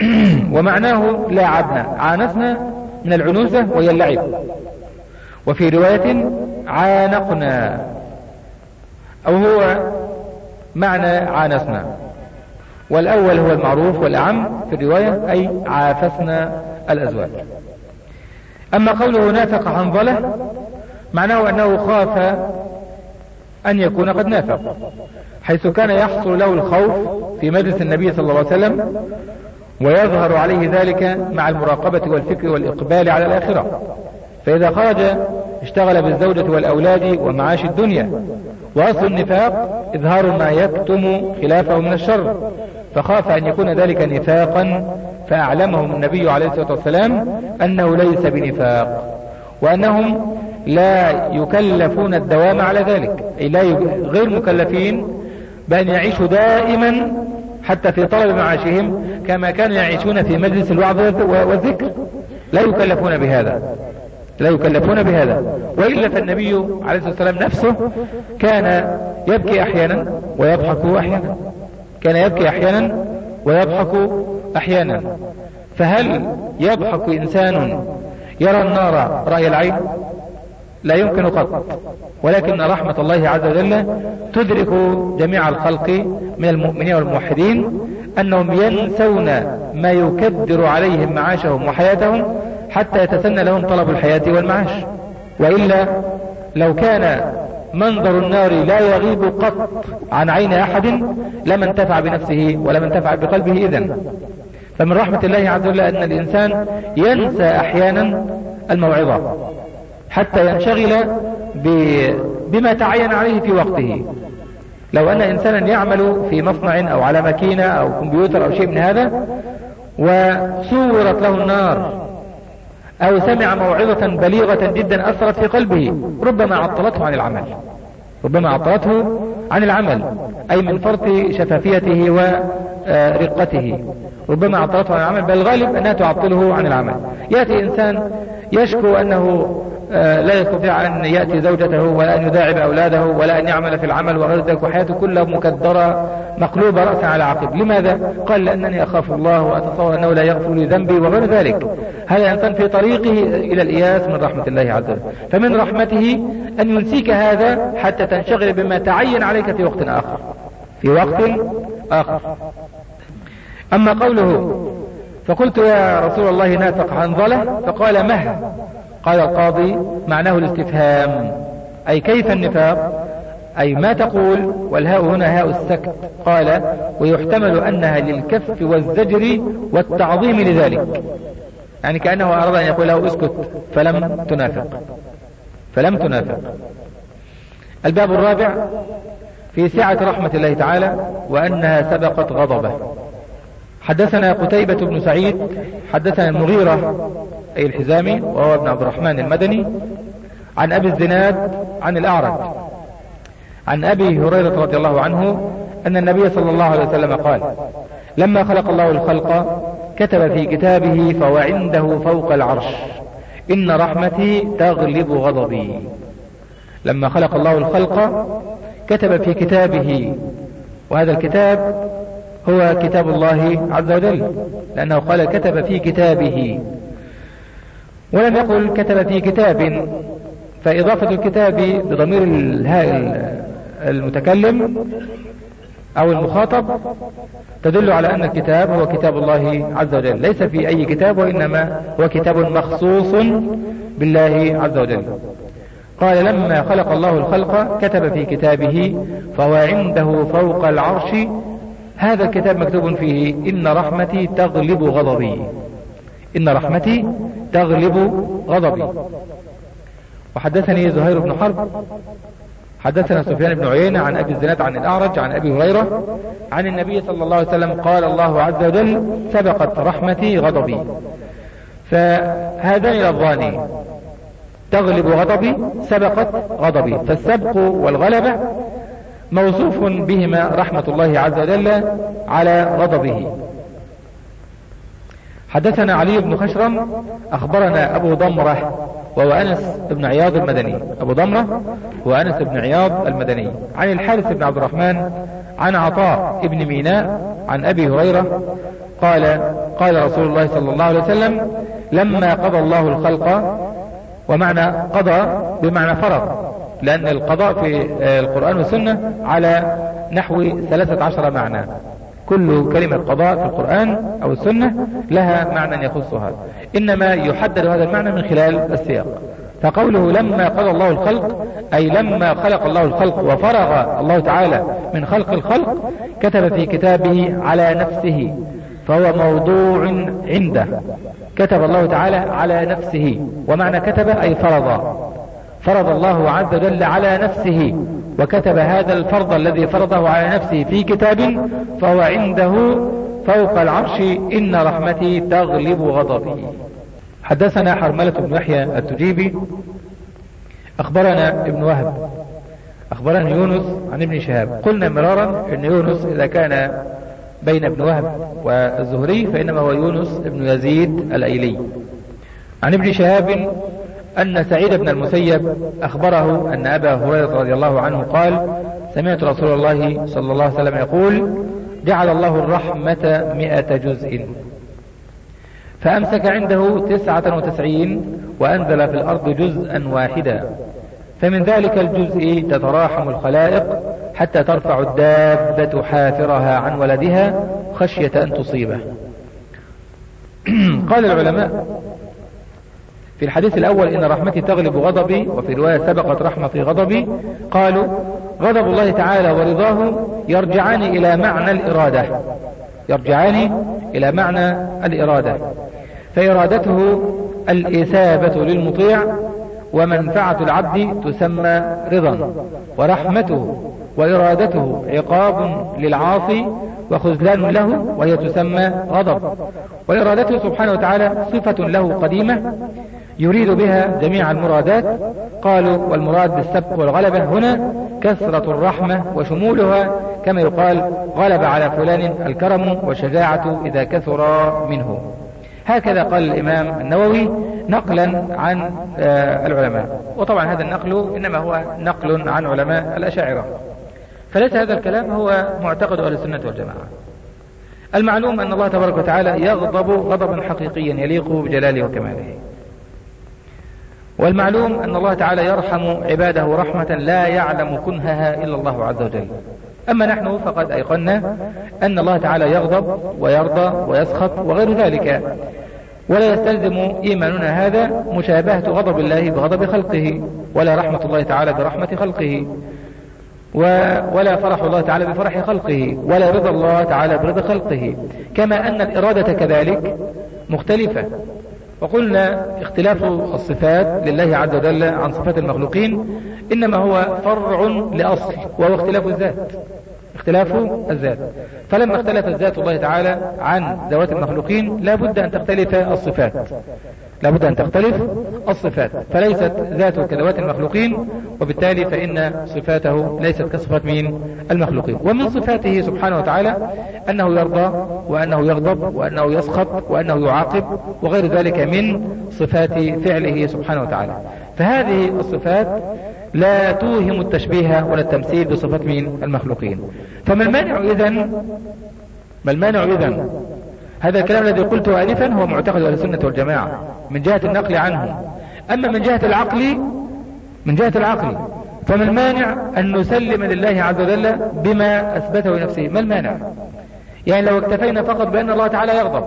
ومعناه لاعبنا، عانسنا من العنوسة وهي اللعب. وفي رواية عانقنا، أو هو معنى عانسنا، والأول هو المعروف والأعم في الرواية، أي عافسنا الأزواج. أما قوله نافق حنظلة معناه أنه خاف أن يكون قد نافق، حيث كان يحصل له الخوف في مجلس النبي صلى الله عليه وسلم، ويظهر عليه ذلك مع المراقبة والفكر والإقبال على الآخرة، فإذا خرج اشتغل بالزوجة والأولاد ومعاش الدنيا. وأصل النفاق إظهار ما يكتم خلافه من الشر، فخاف أن يكون ذلك نفاقا، فأعلمهم النبي عليه الصلاة والسلام أنه ليس بنفاق، وأنهم لا يكلفون الدوام على ذلك، أي لا غير مكلفين بأن يعيشوا دائما حتى في طلب معاشهم كما كانوا يعيشون في مجلس الوعظ والذكر، لا يكلفون بهذا، لا يكلفون بهذا. وإلا فالنبي عليه الصلاة والسلام نفسه كان يبكي أحيانا ويضحك أحيانا، كان يبكي أحيانا ويضحك أحيانا. فهل يضحك إنسان يرى النار رأي العين؟ لا يمكن قط. ولكن رحمة الله عز وجل تدرك جميع الخلق من المؤمنين والموحدين أنهم ينسون ما يكدر عليهم معاشهم وحياتهم حتى يتسنى لهم طلب الحياة والمعاش. وإلا لو كان منظر النار لا يغيب قط عن عين أحد لما انتفع بنفسه ولما انتفع بقلبه. إذن فمن رحمة الله عز وجل أن الإنسان ينسى أحيانا الموعظة حتى ينشغل بما تعين عليه في وقته. لو أن إنسانا يعمل في مصنع أو على ماكينة أو كمبيوتر أو شيء من هذا وصورت له النار أو سمع موعظة بليغة جدا أثرت في قلبه، ربما عطلته عن العمل، ربما عطلته عن العمل أي من فرط شفافيته ورقته، ربما عطلته عن العمل، بل الغالب أنها تعطله عن العمل. يأتي إنسان يشكو أنه لا يستطيع أن يأتي زوجته ولا أن يداعب أولاده ولا أن يعمل في العمل وغير ذلك، وحياته كلها مكدرة مقلوبة رأسا على عقب. لماذا؟ قال لأنني أخاف الله وأتصور أنه لا يغفر لي ذنبي وغير ذلك. هذا إنسان في طريقه إلى الإياس من رحمة الله عز وجل. فمن رحمته أن ينسيك هذا حتى تنشغل بما تعين عليك في وقت آخر، في وقت آخر. أما قوله فقلت يا رسول الله نافق حنظلة فقال مه، قال القاضي معناه الاستفهام، أي كيف النفاق، أي ما تقول، والهاء هنا هاء السكت. قال ويحتمل أنها للكف والزجر والتعظيم لذلك، يعني كأنه أراد أن يقول له اسكت فلم تنافق، فلم تنافق. الباب الرابع في سعة رحمة الله تعالى وأنها سبقت غضبه. حدثنا قتيبة بن سعيد حدثنا المغيرة أي الحزامي وهو ابن عبد الرحمن المدني عن أبي الزناد عن الأعرج عن أبي هريرة رضي الله عنه أن النبي صلى الله عليه وسلم قال لما خلق الله الخلق كتب في كتابه فهو عنده فوق العرش إن رحمتي تغلب غضبي. لما خلق الله الخلق كتب في كتابه، وهذا الكتاب هو كتاب الله عز وجل، لأنه قال كتب في كتابه ولم يقل كتب في كتاب، فإضافة الكتاب بضمير الهاء المتكلم أو المخاطب تدل على أن الكتاب هو كتاب الله عز وجل، ليس في أي كتاب، وإنما هو كتاب مخصوص بالله عز وجل. قال لما خلق الله الخلق كتب في كتابه فهو عنده فوق العرش، هذا الكتاب مكتوب فيه إن رحمتي تغلب غضبي، إن رحمتي تغلب غضبي. وحدثني زهير بن حرب حدثنا سفيان بن عيينة عن أبي الزناد عن الأعرج عن أبي هريرة عن النبي صلى الله عليه وسلم قال الله عز وجل سبقت رحمتي غضبي. فهذان لفظان تغلب غضبي سبقت غضبي، فالسبق والغلبة موصوف بهما رحمة الله عز وجل على غضبه. حدثنا علي بن خشرم أخبرنا أبو ضمرة وهو أنس بن عياض المدني، أبو ضمرة وأنس بن عياض المدني عن الحارث بن عبد الرحمن عن عطاء بن ميناء عن أبي هريرة قال قال رسول الله صلى الله عليه وسلم لما قضى الله الخلق، ومعنى قضى بمعنى فرض، لأن القضاء في القرآن والسنة على نحو ثلاثة عشر معنى، كل كلمة قضاء في القرآن أو السنة لها معنى يخصها، إنما يحدد هذا المعنى من خلال السياق. فقوله لما قضى الله الخلق أي لما خلق الله الخلق وفرغ الله تعالى من خلق الخلق كتب في كتابه على نفسه، فهو موضوع عنده. كتب الله تعالى على نفسه، ومعنى كتب أي فرض، فرض الله عز وجل على نفسه، وكتب هذا الفرض الذي فرضه على نفسه في كتاب، فهو عنده فوق العرش إن رحمتي تغلب غضبي. حدثنا حرملة بن يحيى التجيبي أخبرنا ابن وهب أخبرنا يونس عن ابن شهاب. قلنا مرارا أن يونس إذا كان بين ابن وهب والزهري فإنما هو يونس ابن يزيد الأيلي. عن ابن شهاب أن سعيد بن المسيب أخبره أن أبا هريرة رضي الله عنه قال سمعت رسول الله صلى الله عليه وسلم يقول جعل الله الرحمة مئة جزء، فأمسك عنده تسعة وتسعين وأنزل في الأرض جزءا واحدا، فمن ذلك الجزء تتراحم الخلائق حتى ترفع الدابة حافرها عن ولدها خشية أن تصيبه. قال العلماء في الحديث الأول إن رحمتي تغلب غضبي، وفي رواية سبقت رحمتي غضبي، قالوا غضب الله تعالى ورضاه يرجعان إلى معنى الإرادة، يرجعان إلى معنى الإرادة، فإرادته الإثابة للمطيع، ومنفعة العبد تسمى رضا، ورحمته وإرادته عقاب للعاصي وخذلان له وهي تسمى غضب، وإرادته سبحانه وتعالى صفة له قديمة يريد بها جميع المرادات. قالوا والمراد بالسبق والغلبة هنا كثرة الرحمة وشمولها، كما يقال غلب على فلان الكرم والشجاعة إذا كثر منه. هكذا قال الإمام النووي نقلا عن العلماء، وطبعا هذا النقل إنما هو نقل عن علماء الأشاعرة، فليس هذا الكلام هو معتقد أهل السنة والجماعة. المعلوم أن الله تبارك وتعالى يغضب غضبا حقيقيا يليق بجلاله وكماله، والمعلوم أن الله تعالى يرحم عباده رحمة لا يعلم كنهها إلا الله عز وجل. أما نحن فقد أيقنا أن الله تعالى يغضب ويرضى ويسخط وغير ذلك، ولا يستلزم إيماننا هذا مشابهة غضب الله بغضب خلقه، ولا رحمة الله تعالى برحمة خلقه، ولا فرح الله تعالى بفرح خلقه، ولا رضا الله تعالى برضا خلقه، كما أن الإرادة كذلك مختلفة. وقلنا اختلاف الصفات لله عز وجل عن صفات المخلوقين إنما هو فرع لأصل، وهو اختلاف الذات، اختلاف الذات. فلما اختلف ذات الله تعالى عن ذوات المخلوقين لا بد أن تختلف الصفات، لا بد أن تختلف الصفات، فليست ذاته كذوات المخلوقين، وبالتالي فإن صفاته ليست كصفات مين المخلوقين. ومن صفاته سبحانه وتعالى أنه يرضى، وأنه يغضب، وأنه يسخط، وأنه يعاقب، وغير ذلك من صفات فعله سبحانه وتعالى. فهذه الصفات لا توهم التشبيه ولا التمثيل بصفات مين المخلوقين. فما المانع إذن ما المانع إذن هذا الكلام الذي قلته آنفا هو معتقد أهل السنة والجماعة من جهة النقل عنه. أما من جهة العقل من جهة العقل فما المانع أن نسلم لله عز وجل بما أثبته لنفسه؟ ما المانع؟ يعني لو اكتفينا فقط بأن الله تعالى يغضب،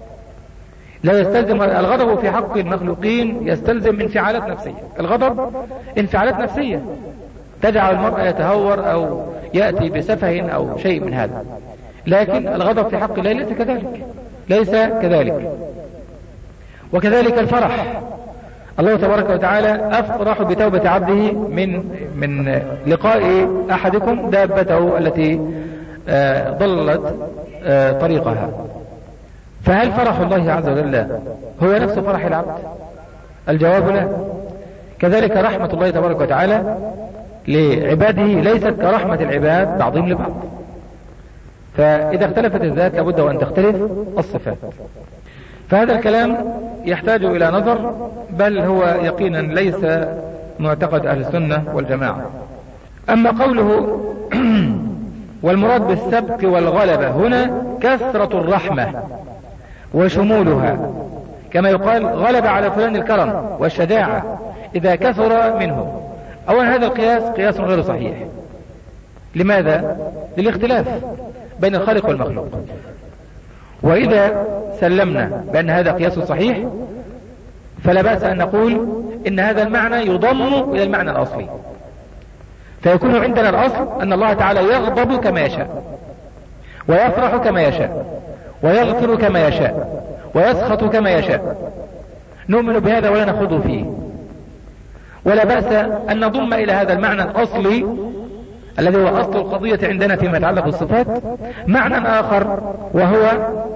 لا يستلزم الغضب في حق المخلوقين، يستلزم انفعالات نفسية. الغضب انفعالات نفسية تجعل المرء يتهور أو يأتي بسفه أو شيء من هذا، لكن الغضب في حق الله ليس كذلك، ليس كذلك. وكذلك الفرح، الله تبارك وتعالى أفرح بتوبة عبده من من لقاء أحدكم دابته التي ضلت طريقها. فهل فرح الله عز وجل هو نفس فرح العبد؟ الجواب لا. كذلك رحمة الله تبارك وتعالى لعباده ليست كرحمة العباد بعضهم لبعض، فإذا اختلفت الذات لابد وأن تختلف الصفات. فهذا الكلام يحتاج إلى نظر، بل هو يقينا ليس معتقد أهل السنة والجماعة. أما قوله والمراد بالسبق والغلبة هنا كثرة الرحمة وشمولها، كما يقال غلب على فلان الكرم والشجاعة إذا كثر منه. أولا هذا القياس قياس غير صحيح. لماذا؟ للاختلاف بين الخالق والمخلوق. وإذا سلمنا بأن هذا قياس صحيح فلا بأس أن نقول إن هذا المعنى يضم إلى المعنى الأصلي، فيكون عندنا الأصل أن الله تعالى يغضب كما يشاء، ويفرح كما يشاء، ويغفر كما يشاء، ويسخط كما يشاء. نؤمن بهذا ولا نخوض فيه، ولا بأس أن نضم إلى هذا المعنى الأصلي الذي هو أصل القضية عندنا فيما يتعلق بالصفات معنى آخر، وهو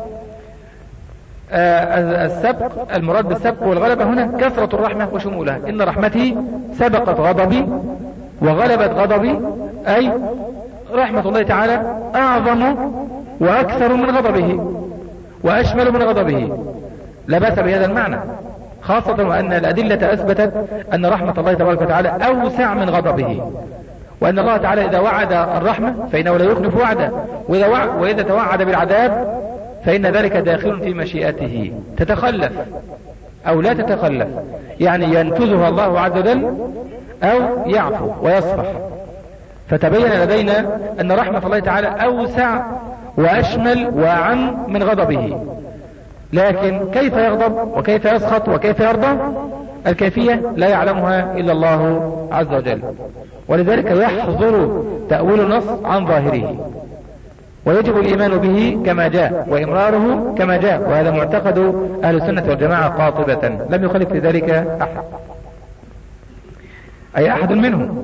السبق. المراد بالسبق والغلبة هنا كثرة الرحمة وشمولها. إن رحمتي سبقت غضبي وغلبت غضبي، أي رحمة الله تعالى أعظم وأكثر من غضبه وأشمل من غضبه. لا بأس بهذا المعنى، خاصة وأن الأدلة أثبتت أن رحمة الله تبارك وتعالى أوسع من غضبه، وأن الله تعالى إذا وعد الرحمة فإنه لا يخلف وعده، وإذا, وعد وإذا توعد بالعذاب فإن ذلك داخل في مشيئته، تتخلف أو لا تتخلف، يعني ينفذها الله عز وجل أو يعفو ويصفح. فتبين لدينا أن رحمة الله تعالى أوسع وأشمل وأعم من غضبه. لكن كيف يغضب وكيف يسخط وكيف يرضى الكيفية لا يعلمها إلا الله عز وجل، ولذلك يحظر تأويل النص عن ظاهره، ويجب الإيمان به كما جاء وإمراره كما جاء، وهذا معتقد أهل السنة والجماعة قاطبة، لم يخالف في ذلك أحد أي أحد منهم.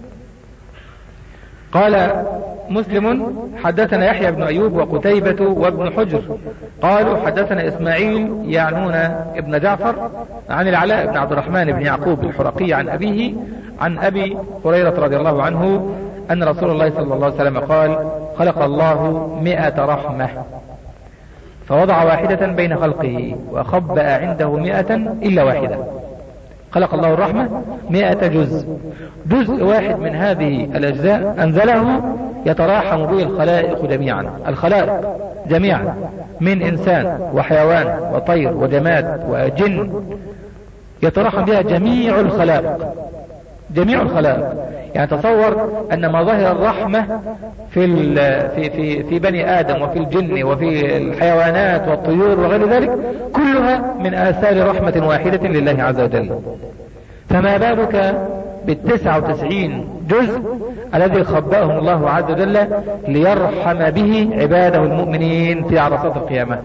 قال مسلم حدثنا يحيى بن أيوب وقتيبة وابن حجر قالوا حدثنا إسماعيل يعنون ابن جعفر عن العلاء بن عبد الرحمن بن يعقوب الحرقي عن أبيه عن أبي هريرة رضي الله عنه أن رسول الله صلى الله عليه وسلم قال خلق الله مئة رحمة فوضع واحدة بين خلقه وخبأ عنده مئة إلا واحدة. خلق الله الرحمة مئة جزء، جزء واحد من هذه الأجزاء أنزله يتراحم به الخلائق جميعا، الخلائق جميعا من إنسان وحيوان وطير وجماد وجن، يتراحم بها جميع الخلائق، جميع الخلائق. يعني تصور أن ما ظهر الرحمة في, في, في, في بني آدم وفي الجن وفي الحيوانات والطيور وغير ذلك كلها من آثار رحمة واحدة لله عز وجل، فما بالك بالتسعة وتسعين جزء الذي خبأهم الله عز وجل ليرحم به عباده المؤمنين في عرصات القيامة.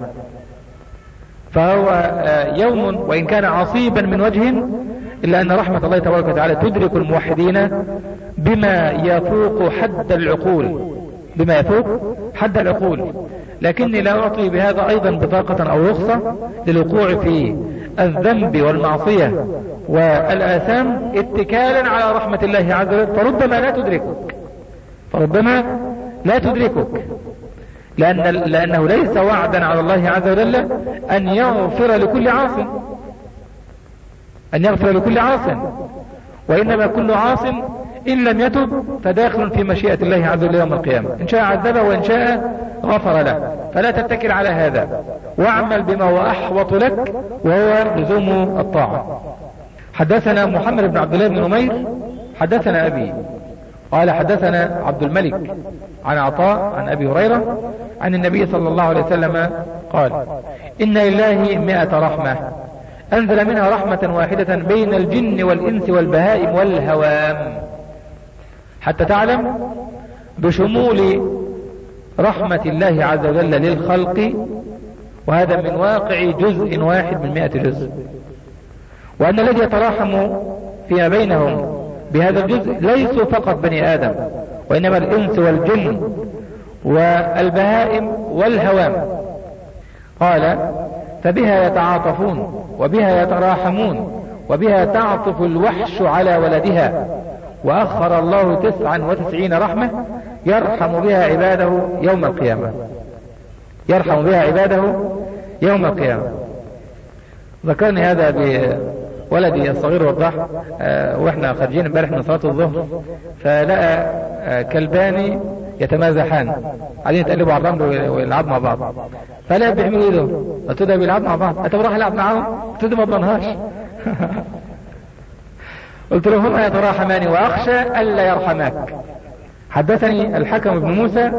فهو يوم وإن كان عصيبا من وجه إلا أن رحمة الله تبارك وتعالى تدرك الموحدين بما يفوق حد العقول، بما يفوق حد العقول. لكني لا أعطي بهذا أيضا بطاقة أو رخصة للوقوع في الذنب والمعصية والآثام اتكالا على رحمة الله عز وجل، فربما لا تدركك، فربما لا تدركك لأن لأنه ليس وعدا على الله عز وجل أن يغفر لكل عاص، أن يغفر لكل عاص، وإنما كل عاص إن لم يتب فداخل في مشيئة الله عز وجل يوم القيامة، إن شاء عذبه وإن شاء غفر له. فلا تتكل على هذا، واعمل بما هو أحوط لك وهو لزوم الطاعة. حدثنا محمد بن عبد الله بن نمير حدثنا أبي قال حدثنا عبد الملك عن عطاء عن أبي هريرة عن النبي صلى الله عليه وسلم قال إن لله مئة رحمة أنزل منها رحمة واحدة بين الجن والإنس والبهائم والهوام، حتى تعلم بشمول رحمة الله عز وجل للخلق، وهذا من واقع جزء واحد من مئة جزء، وأن الذي يتراحم فيما بينهم بهذا الجزء ليسوا فقط بني آدم، وإنما الإنس والجن والبهائم والهوام. قال فبها يتعاطفون وبها يتراحمون وبها تعطف الوحش على ولدها، وأخر الله تسعا وتسعين رحمة يرحم بها عباده يوم القيامة، يرحم بها عباده يوم القيامة. ذكرني هذا بولدي الصغير وضح أه واحنا خارجين امبارح من صلاة الظهر، فلقى أه كلبان يتمازحان، قاعدين يتقلبوا على الرمل ويلعبوا مع بعض. فلا بيعملوا ايه دول؟ قلت له بيلعبوا مع بعض، انت بروح العب معاهم؟ قلت له ما اضمنهاش. قلت له هما يتراحمان واخشى الا يرحماك. حدثني الحكم بن موسى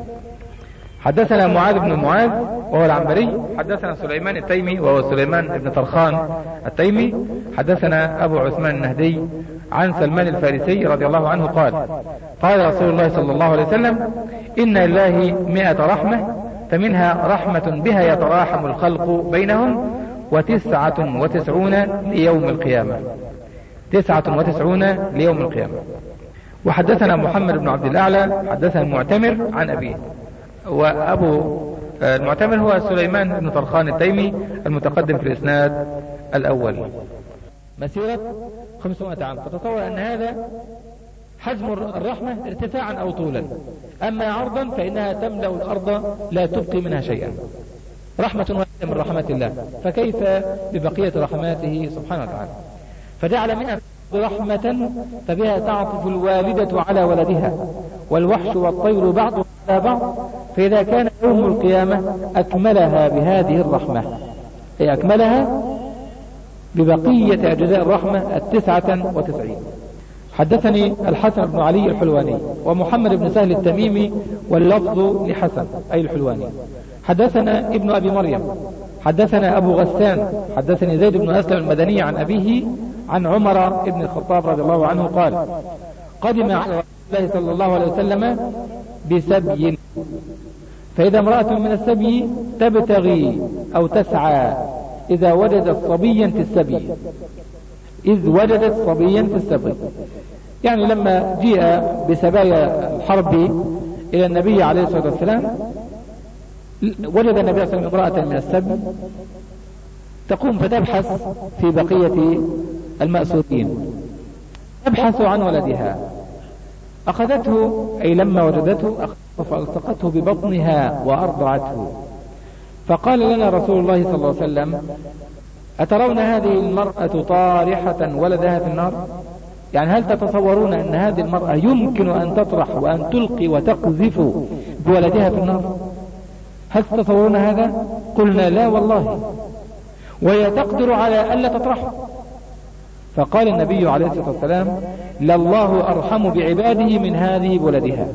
حدثنا معاذ بن معاذ وهو العنبري، حدثنا سليمان التيمي وهو سليمان بن طرخان التيمي، حدثنا أبو عثمان النهدي عن سلمان الفارسي رضي الله عنه قال قال رسول الله صلى الله عليه وسلم إن لله مئة رحمة فمنها رحمة بها يتراحم الخلق بينهم وتسعة وتسعون ليوم القيامة، تسعة وتسعون ليوم القيامة. وحدثنا محمد بن عبد الأعلى حدثنا المعتمر عن أبيه، وأبو المعتمر هو سليمان بن طرخان التيمي المتقدم في الإسناد الأول. مسيرة خمسمائة عام، فتصور أن هذا حجم الرحمة ارتفاعا أو طولا، أما عرضا فإنها تملأ الأرض لا تبقي منها شيئا. رحمة واحدة من رحمات الله، فكيف ببقية رحماته سبحانه وتعالى؟ فجعل منها رحمة فبها تعطف الوالدة على ولدها والوحش والطير بعض على بعض، فإذا كان يوم القيامة أكملها بهذه الرحمة، أي أكملها ببقية أجزاء الرحمة التسعة وتسعين. حدثني الحسن بن علي الحلواني ومحمد بن سهل التميمي واللفظ لحسن أي الحلواني. حدثنا ابن أبي مريم حدثنا أبو غسان حدثني زيد بن أسلم المدني عن أبيه عن عمر بن الخطاب رضي الله عنه قال قدم على الله صلى الله عليه وسلم بسبي، فإذا امرأة من السبي تبتغي أو تسعى إذا وجدت صبيا في السبي إذ وجدت صبيا في السبي، يعني لما جيء بسبايا الحرب إلى النبي عليه الصلاة والسلام وجد النبي صلى الله عليه وسلم امرأة من السبي تقوم فتبحث في بقية المأسورين، تبحث عن ولدها، أخذته أي لما وجدته فالتقته ببطنها وأرضعته، فقال لنا رسول الله صلى الله عليه وسلم أترون هذه المرأة طارحة ولدها في النار؟ يعني هل تتصورون أن هذه المرأة يمكن أن تطرح وأن تلقي وتقذف بولدها في النار؟ هل تتصورون هذا؟ قلنا لا والله، وهي تقدر على ألا تطرحه. فقال النبي عليه الصلاة والسلام لله أرحم بعباده من هذه بولدها،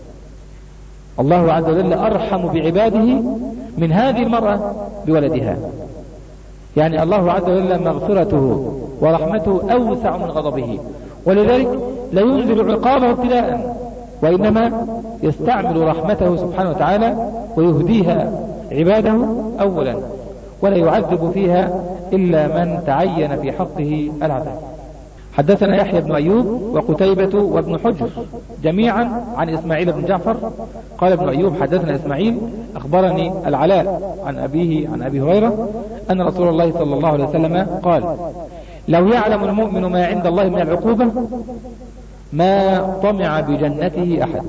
الله عز وجل أرحم بعباده من هذه المرأة بولدها، يعني الله عز وجل مغفرته ورحمته أوسع من غضبه، ولذلك لا ينزل عقابه ابتداء، وإنما يستعمل رحمته سبحانه وتعالى ويهديها عباده أولا، ولا يعذب فيها إلا من تعين في حقه العذاب. حدثنا يحيى بن أيوب وقتيبة وابن حجر جميعا عن إسماعيل بن جعفر قال ابن أيوب حدثنا إسماعيل أخبرني العلاء عن أبيه عن أبي هريرة أن رسول الله صلى الله عليه وسلم قال لو يعلم المؤمن ما عند الله من العقوبة ما طمع بجنته أحد.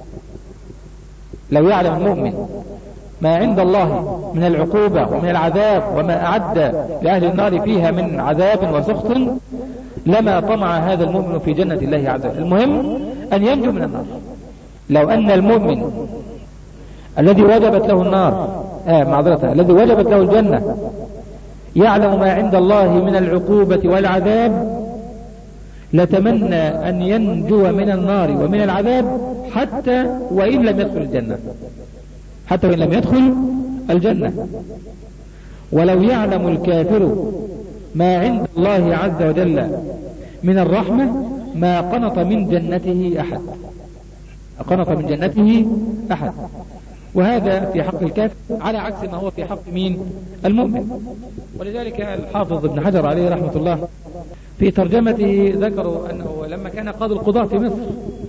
لو يعلم المؤمن ما عند الله من العقوبة ومن العذاب وما أعد لأهل النار فيها من عذاب وسخط لما طمع هذا المؤمن في جنة الله عز وجل. المهم أن ينجو من النار. لو أن المؤمن الذي وجبت له النار آه معذرة الذي وجبت له الجنة يعلم ما عند الله من العقوبة والعذاب لتمنى أن ينجو من النار ومن العذاب حتى وإن لم يدخل الجنة، حتى وإن لم يدخل الجنة. ولو يعلم الكافر ما عند الله عز وجل من الرحمة ما قنط من جنته أحد، قنط من جنته أحد. وهذا في حق الكافر على عكس ما هو في حق مين؟ المؤمن. ولذلك الحافظ ابن حجر عليه رحمة الله في ترجمته ذكروا أنه لما كان قاضي القضاة في مصر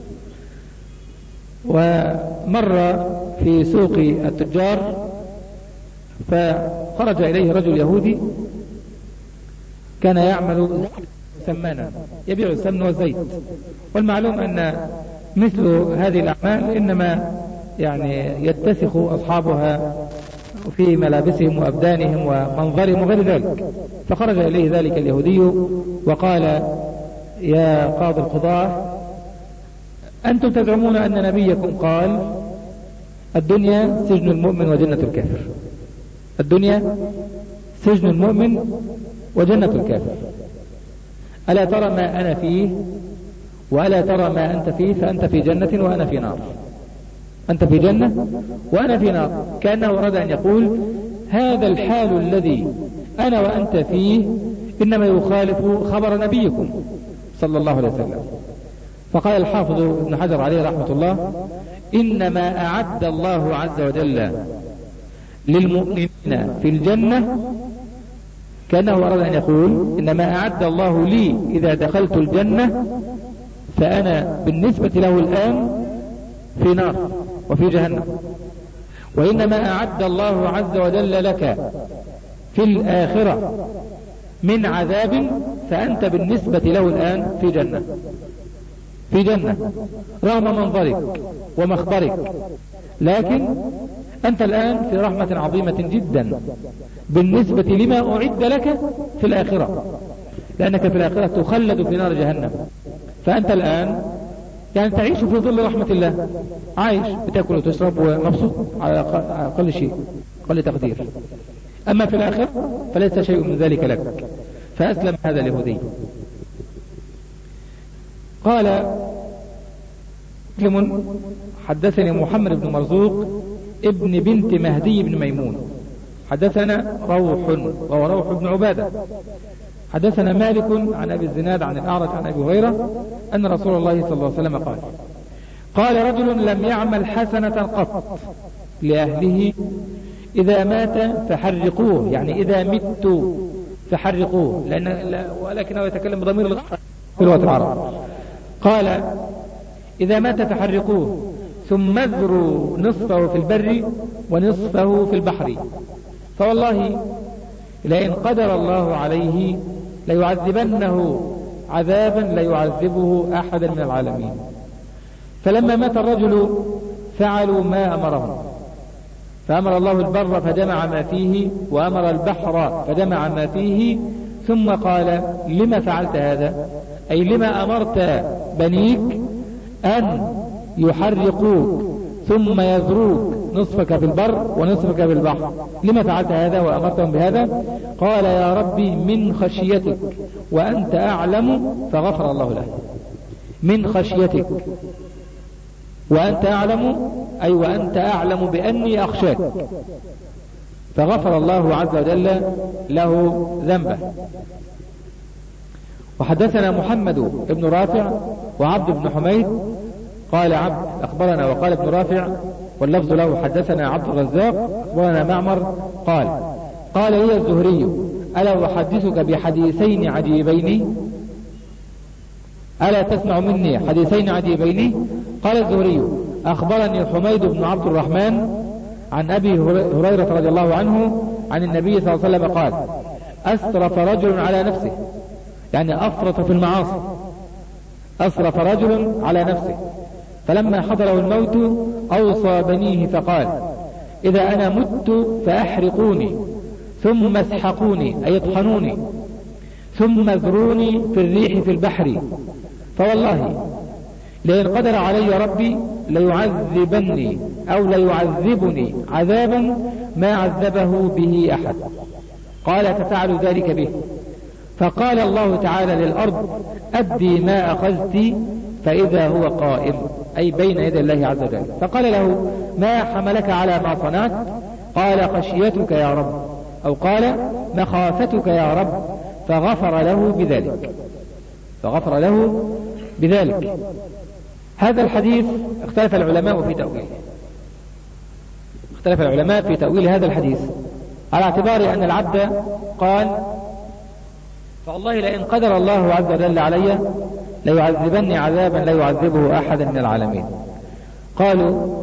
ومر في سوق التجار فخرج إليه رجل يهودي كان يعمل سمانا يبيع السمن والزيت، والمعلوم أن مثل هذه الأعمال إنما يعني يتسخ أصحابها في ملابسهم وأبدانهم ومنظرهم وغير ذلك. فخرج إليه ذلك اليهودي وقال يا قاضي القضاة أنتم تزعمون أن نبيكم قال الدنيا سجن المؤمن وجنة الكافر، الدنيا سجن المؤمن وجنة الكافر، ألا ترى ما أنا فيه وألا ترى ما أنت فيه، فأنت في جنة وأنا في نار، أنت في جنة وأنا في نار. كأنه أراد أن يقول هذا الحال الذي أنا وأنت فيه إنما يخالف خبر نبيكم صلى الله عليه وسلم. فقال الحافظ ابن حجر عليه رحمة الله إنما أعد الله عز وجل للمؤمنين في الجنة، كأنه أراد أن يقول إنما أعد الله لي إذا دخلت الجنة فأنا بالنسبة له الآن في نار وفي جهنم، وإنما أعد الله عز وجل لك في الآخرة من عذاب فأنت بالنسبة له الآن في جنة، في جنة رغم منظرك ومخبرك، لكن أنت الآن في رحمة عظيمة جدا بالنسبة لما أعد لك في الآخرة، لأنك في الآخرة تخلد في نار جهنم، فأنت الآن يعني تعيش في ظل رحمة الله، عايش بتأكل وتشرب ومبسوط على أقل شيء، أقل تقدير. أما في الآخرة فليس شيء من ذلك لك. فأسلم هذا اليهودي. قال مسلم حدثني محمد بن مرزوق ابن بنت مهدي بن ميمون حدثنا روح وهو روح بن عبادة حدثنا مالك عن أبي الزناد عن الأعرج عن أبي هريرة أن رسول الله صلى الله عليه وسلم قال قال رجل لم يعمل حسنة قط لأهله إذا مات فحرقوه، يعني إذا مت فحرقوه، لأن ولكنه يتكلم بضمير الغفر في لغة العرب. قال إذا مات فحرقوه ثم اذروا نصفه في البر ونصفه في البحر، فوالله لئن قدر الله عليه ليعذبنه عذابا لا يعذبه أحدا من العالمين. فلما مات الرجل فعلوا ما أمرهم، فأمر الله البر فجمع ما فيه وأمر البحر فجمع ما فيه، ثم قال لما فعلت هذا، أي لما أمرت بنيك أن يحرقوك ثم يذروك نصفك في البر ونصفك في البحر، لما فعلت هذا وأمرتهم بهذا؟ قال يا ربي من خشيتك وأنت أعلم، فغفر الله له. من خشيتك وأنت أعلم، أي وأنت أعلم بأني أخشاك، فغفر الله عز وجل له ذنبه. وحدثنا محمد بن رافع وعبد بن حميد قال عبد أخبرنا وقال ابن رافع واللفظ له حدثنا عبد الرزاق أخبرنا معمر قال قال لي الزهري ألا أحدثك بحديثين عجيبين، ألا تسمع مني حديثين عجيبين؟ قال الزهري أخبرني حميد بن عبد الرحمن عن أبي هريرة رضي الله عنه عن النبي صلى الله عليه وسلم قال أسرف رجل على نفسه، يعني أفرط في المعاصي، أسرف رجل على نفسه فلما حضره الموت أوصى بنيه فقال إذا أنا مت فأحرقوني ثم اسحقوني أي اطحنوني ثم اذروني في الريح في البحر، فوالله لئن قدر علي ربي ليعذبني أو ليعذبني عذابا ما عذبه به أحد. قال ففعلوا ذلك به، فقال الله تعالى للأرض أدي ما أخذت، فإذا هو قائم أي بين يدي الله عز وجل، فقال له ما حملك على ما صنعت؟ قال خشيتك يا رب، أو قال مخافتك يا رب، فغفر له بذلك، فغفر له بذلك. هذا الحديث اختلف العلماء في تأويله، اختلف العلماء في تأويل هذا الحديث على اعتبار أن العبد قال فالله لئن قدر الله عز وجل علي ليعذبني عذابا لا يعذبه أحدا من العالمين. قالوا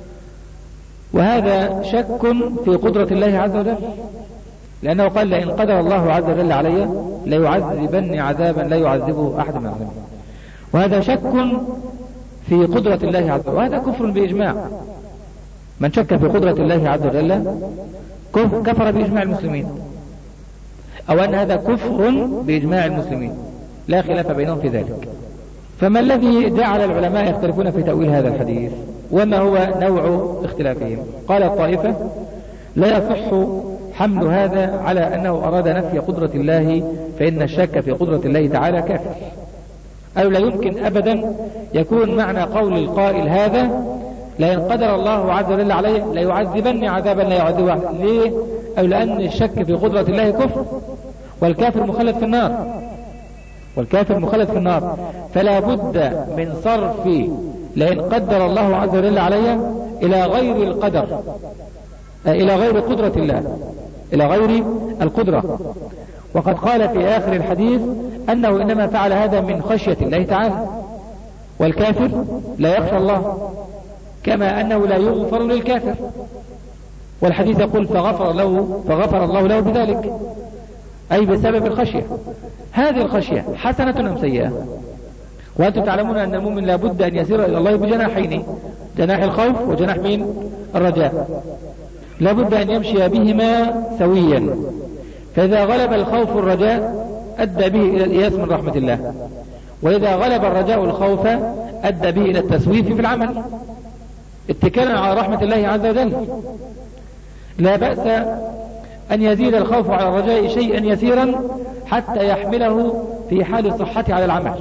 وهذا شك في قدرة الله عز وجل، لأنه قال لئن قدر الله عز وجل علي ليعذبني عذابا لا يعذبه أحد من العالمين، وهذا شك في قدرة الله عز وجل، وهذا كفر بإجماع. من شك في قدرة الله عز وجل كفر بإجماع المسلمين، أو أن هذا كفر بإجماع المسلمين لا خلاف بينهم في ذلك. فما الذي جعل العلماء يختلفون في تأويل هذا الحديث؟ وما هو نوع اختلافهم؟ قال الطائفة لا يصح حمل هذا على أنه أراد نفي قدرة الله، فإن الشك في قدرة الله تعالى كافر. أو لا يمكن أبدا يكون معنى قول القائل هذا لئن قدر الله عز وجل عليه ليعذبني عذابا لا يعذبه. ليه؟ أو لأن الشك في قدرة الله كفر، والكافر مخلد في النار، والكافر مخلد في النار. فلا بد من صرف لئن قدر الله عز وجل علي إلى غير القدر، إلى غير قدرة الله، إلى غير القدرة. وقد قال في آخر الحديث أنه إنما فعل هذا من خشية الله تعالى، والكافر لا يخشى الله، كما أنه لا يغفر للكافر. والحديث يقول فغفر له فغفر الله له بذلك، أي بسبب الخشية. هذه الخشية حسنة أم سيئة؟ وأنتم تعلمون أن المؤمن لا بد أن يسير إلى الله بجناحين، جناح الخوف وجناح مين؟ الرجاء. لا بد أن يمشي بهما سويا، فإذا غلب الخوف الرجاء أدى به إلى الإياس من رحمة الله، وإذا غلب الرجاء الخوف أدى به إلى التسويف في العمل اتكالا على رحمة الله عز وجل. لا بأس أن يزيد الخوف على الرجاء شيئا يسيرا حتى يحمله في حال صحته على العمل،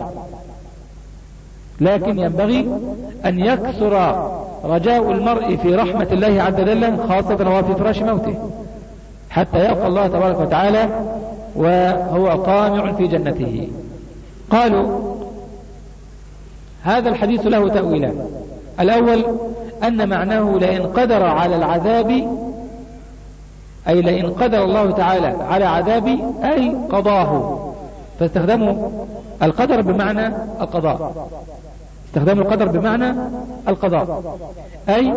لكن ينبغي أن يكثر رجاء المرء في رحمة الله عز وجل، خاصة وهو في فراش موته، حتى يلقى الله تبارك وتعالى وهو طامع في جنته. قالوا هذا الحديث له تأويلان. الأول أن معناه لئن قدر على العذاب، أي لئن قدر الله تعالى على عذابي أي قضاه، فاستخدموا القدر بمعنى القضاء، استخدموا القدر بمعنى القضاء، أي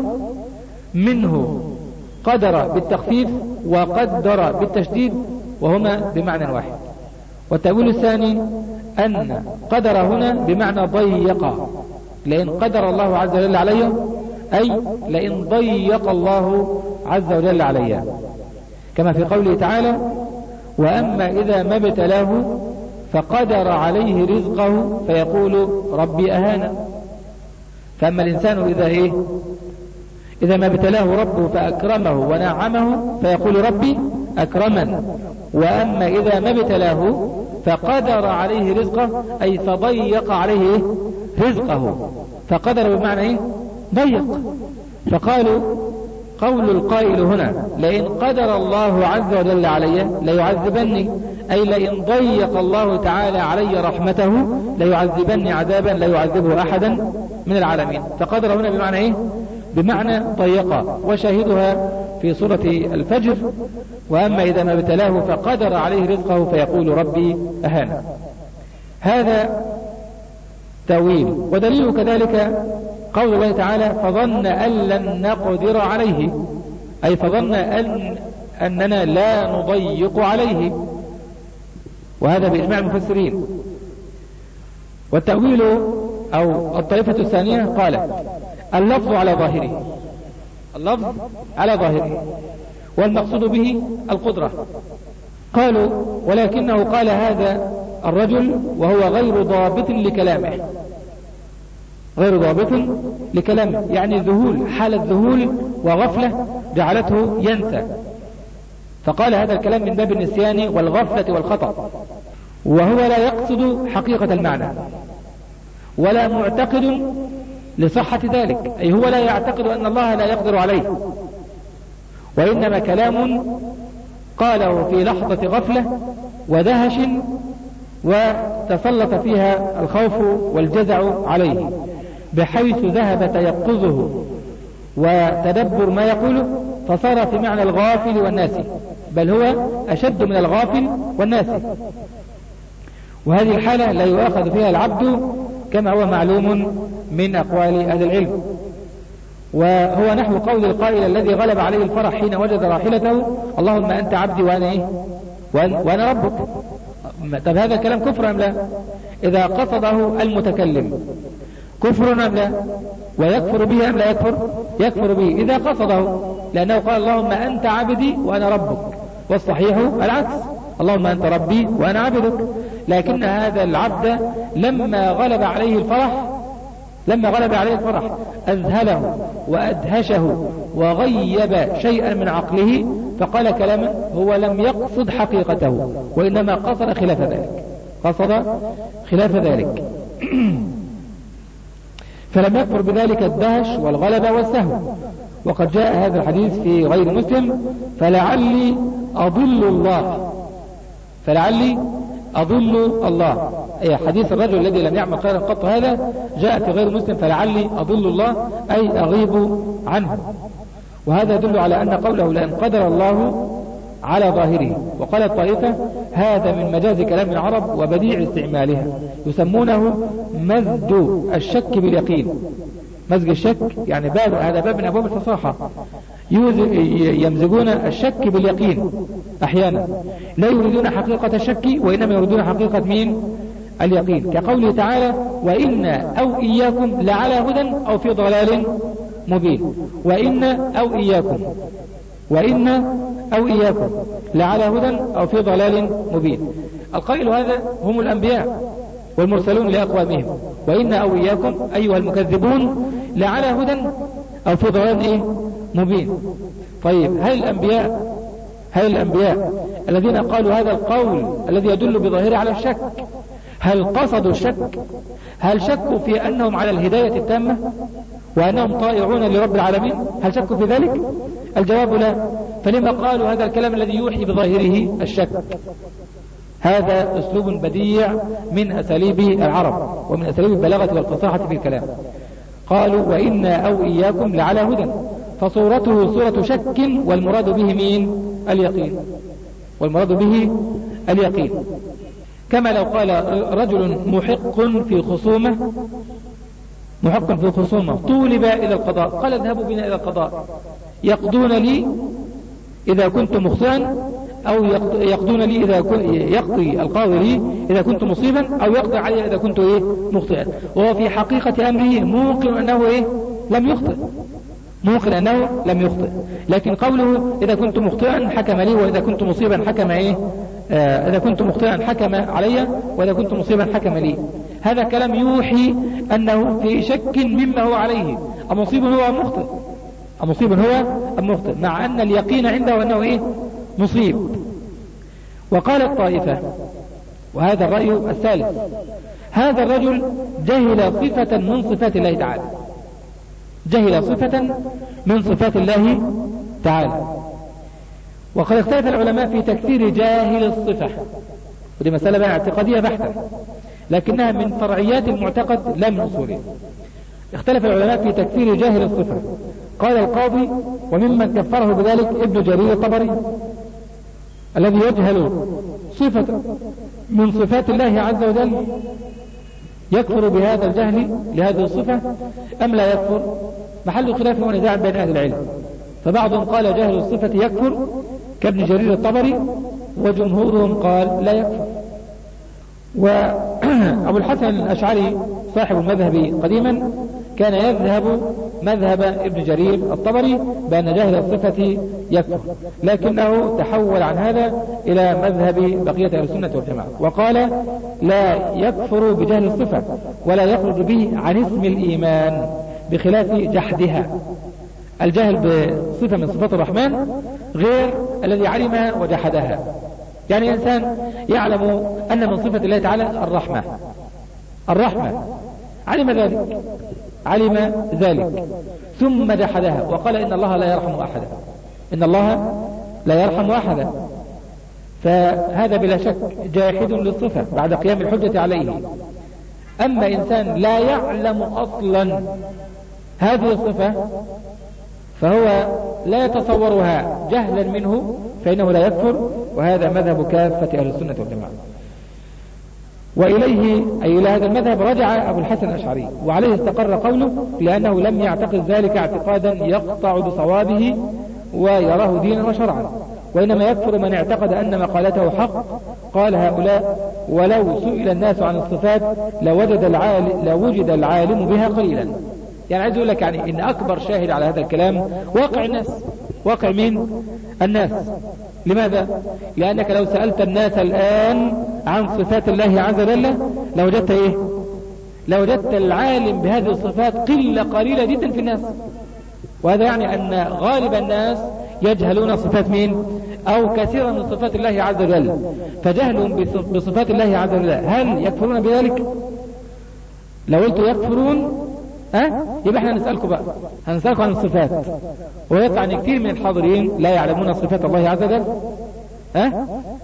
منه قدر بالتخفيف وقدر بالتشديد، وهما بمعنى واحد. والتأويل الثاني أن قدر هنا بمعنى ضيق، لئن قدر الله عز وجل عليه أي لئن ضيق الله عز وجل عليه، كما في قوله تعالى وأما إذا ما ابتلاه فقدر عليه رزقه فيقول ربي أهانا. فأما الإنسان إذا إيه إذا ما ابتلاه ربه فأكرمه ونعمه فيقول ربي أكرمن. وأما إذا ما ابتلاه فقدر عليه رزقه أي فضيق عليه رزقه، فقدر بمعنى إيه؟ ضيق. فقالوا قول القائل هنا لئن قدر الله عز وجل علي ليعذبني، أي لئن ضيق الله تعالى علي رحمته ليعذبني عذابا لا يعذبه أحدا من العالمين. فقدر هنا بمعنى إيه؟ بمعنى ضيق. وشاهدها في سورة الفجر وأما إذا ما ابتلاه فقدر عليه رزقه فيقول ربي أهانا. هذا تأويل. ودليل كذلك قول الله تعالى فظن أن لن نقدر عليه، أي فظن أن أننا لا نضيق عليه، وهذا بإجماع المفسرين. والتأويل أو الطائفة الثانية قال اللفظ على ظاهره، اللفظ على ظاهره والمقصود به القدرة. قالوا ولكنه قال هذا الرجل وهو غير ضابط لكلامه، غير ضابط لكلامه، يعني ذهول، حالة ذهول وغفلة جعلته ينسى، فقال هذا الكلام من باب النسيان والغفلة والخطأ، وهو لا يقصد حقيقة المعنى ولا معتقد لصحة ذلك، أي هو لا يعتقد أن الله لا يقدر عليه، وإنما كلام قاله في لحظة غفلة ودهش وتسلط فيها الخوف والجزع عليه، بحيث ذهب تيقظه وتدبر ما يقوله فصار في معنى الغافل والناسي، بل هو أشد من الغافل والناسي. وهذه الحالة لا يؤاخذ فيها العبد كما هو معلوم من أقوال أهل العلم، وهو نحو قول القائل الذي غلب عليه الفرح حين وجد راحلته اللهم أنت عبدي وأنا إيه وأنا ربك. طب هذا كلام كفر أم لا؟ إذا قصده المتكلم كفر أم لا؟ ويكفر به أم لا يكفر؟ يكفر به إذا قصده، لأنه قال اللهم أنت عبدي وأنا ربك، والصحيح العكس، اللهم أنت ربي وأنا عبدك. لكن هذا العبد لما غلب عليه الفرح لما غلب عليه الفرح أذهله وأدهشه وغيب شيئا من عقله، فقال كلاما هو لم يقصد حقيقته وإنما قصد خلاف ذلك قصد خلاف ذلك فلم يكفر بذلك الدهش والغلبة والسهو. وقد جاء هذا الحديث في غير مسلم: فلعلي أضل الله فلعلي أضل الله، أي حديث الرجل الذي لم يعمل خيرا قط، هذا جاء في غير مسلم: فلعلي أضل الله أي أغيب عنه. وهذا يدل على أن قوله لأن قدر الله على ظاهره. وقال الطائفة: هذا من مجاز كلام العرب وبديع استعمالها، يسمونه مزج الشك باليقين. مزج الشك يعني باب، هذا باب من أبواب الفصاحة، يمزجون الشك باليقين أحيانا، لا يريدون حقيقة الشك وإنما يريدون حقيقة مين؟ اليقين. كقوله تعالى: وإنا أو إياكم لعلى هدى أو في ضلال مبين. وإنا أو إياكم وإنا أو إياكم لعلى هدى أو في ضلال مبين. القائل هذا هم الأنبياء والمرسلون لأقوامهم: وإنا أو إياكم أيها المكذبون لعلى هدى أو في ضلال إيه؟ مبين. طيب، هل الأنبياء هل الأنبياء الذين قالوا هذا القول الذي يدل بظاهره على الشك، هل قصدوا الشك؟ هل شكوا في أنهم على الهداية التامة وأنهم طائعون لرب العالمين؟ هل شكوا في ذلك؟ الجواب لا. فلما قالوا هذا الكلام الذي يوحي بظاهره الشك؟ هذا أسلوب بديع من أساليب العرب ومن أساليب البلاغة والفصاحة في الكلام. قالوا: وإنا أو إياكم لعلى هدى، فصورته صورة شك والمراد به مين؟ اليقين والمراد به اليقين. كما لو قال رجل محق في خصومة محق في خصومة طولب إلى القضاء، قال: اذهبوا بنا إلى القضاء، يقضون لي إذا كنت مخطئا، أو يقضون لي إذا يقضي القاضي لي إذا كنت مصيبا، أو يقضي علي إذا كنت إيه؟ مخطئا. وهو في حقيقة أمره موقن أنه إيه؟ لم يخطئ موقن أنه لم يخطئ، لكن قوله إذا كنت مخطئا حكم لي، وإذا كنت مصيبا حكم إيه؟ آه إذا كنت مخطئا حكم علي، وإذا كنت مصيبا حكم لي. هذا كلام يوحي أنه في شك مما هو عليه، أمصيب هو أم مخطئ أمصيب هو أم مخطئ، مع أن اليقين عنده أنه إيه؟ مصيب. وقال الطائفة، وهذا الرأي الثالث: هذا الرجل جهل صفة من صفات الله تعالى جهل صفة من صفات الله تعالى. وقد اختلف العلماء في تكفير جاهل الصفة، ودي مسألة بقى اعتقادية بحتة، لكنها من فرعيات المعتقد لا من أصوله. اختلف العلماء في تكفير جاهل الصفة. قال القاضي: وممن كفره بذلك ابن جرير الطبري، الذي يجهل صفة من صفات الله عز وجل يكفر بهذا الجهل لهذه الصفة أم لا يكفر؟ محل خلاف ونزاع بين أهل العلم، فبعضهم قال جهل الصفة يكفر كابن جرير الطبري، وجمهورهم قال لا يكفر. وأبو الحسن الأشعري صاحب المذهب قديما كان يذهب مذهب ابن جرير الطبري بأن جاهل الصفة يكفر، لكنه تحول عن هذا إلى مذهب بقية أهل السنة والجماعة، وقال لا يكفر بجهل الصفة ولا يخرج به عن اسم الإيمان، بخلاف جحدها. الجهل بصفة من صفات الرحمن غير الذي علمها وجحدها. يعني إنسان يعلم أن من صفة الله تعالى الرحمة الرحمة علم ذلك علم ذلك ثم جحدها وقال إن الله لا يرحم أحدا إن الله لا يرحم أحدا فهذا بلا شك جاحد للصفة بعد قيام الحجة عليه. أما إنسان لا يعلم أصلا هذه الصفة فهو لا يتصورها جهلا منه فإنه لا يكفر، وهذا مذهب كافة أهل السنة والجماعة. وإليه أي إلى هذا المذهب رجع أبو الحسن الأشعري، وعليه استقر قوله لأنه لم يعتقد ذلك اعتقادا يقطع بصوابه ويراه دينا وشرعا، وإنما يكفر من اعتقد أن مقالته حق. قال هؤلاء ولو سئل الناس عن الصفات لوجد العالم, لوجد العالم بها قليلا. يعني عايز أقول لك يعني إن أكبر شاهد على هذا الكلام واقع الناس واقع مين؟ الناس. لماذا؟ لأنك لو سألت الناس الآن عن صفات الله عز وجل لوجدت إيه؟ لوجدت العالم بهذه الصفات قلة قليلة جدا في الناس. وهذا يعني أن غالب الناس يجهلون صفات مين؟ أو كثيرا من صفات الله عز وجل. فجهلهم بصفات الله عز وجل هل يكفرون بذلك؟ لو قلت يكفرون أه؟ يبقى احنا نسألكم بقى، هنسألكم عن الصفات، ويطلع ان كثير من الحاضرين لا يعلمون صفات الله عز وجل. أه؟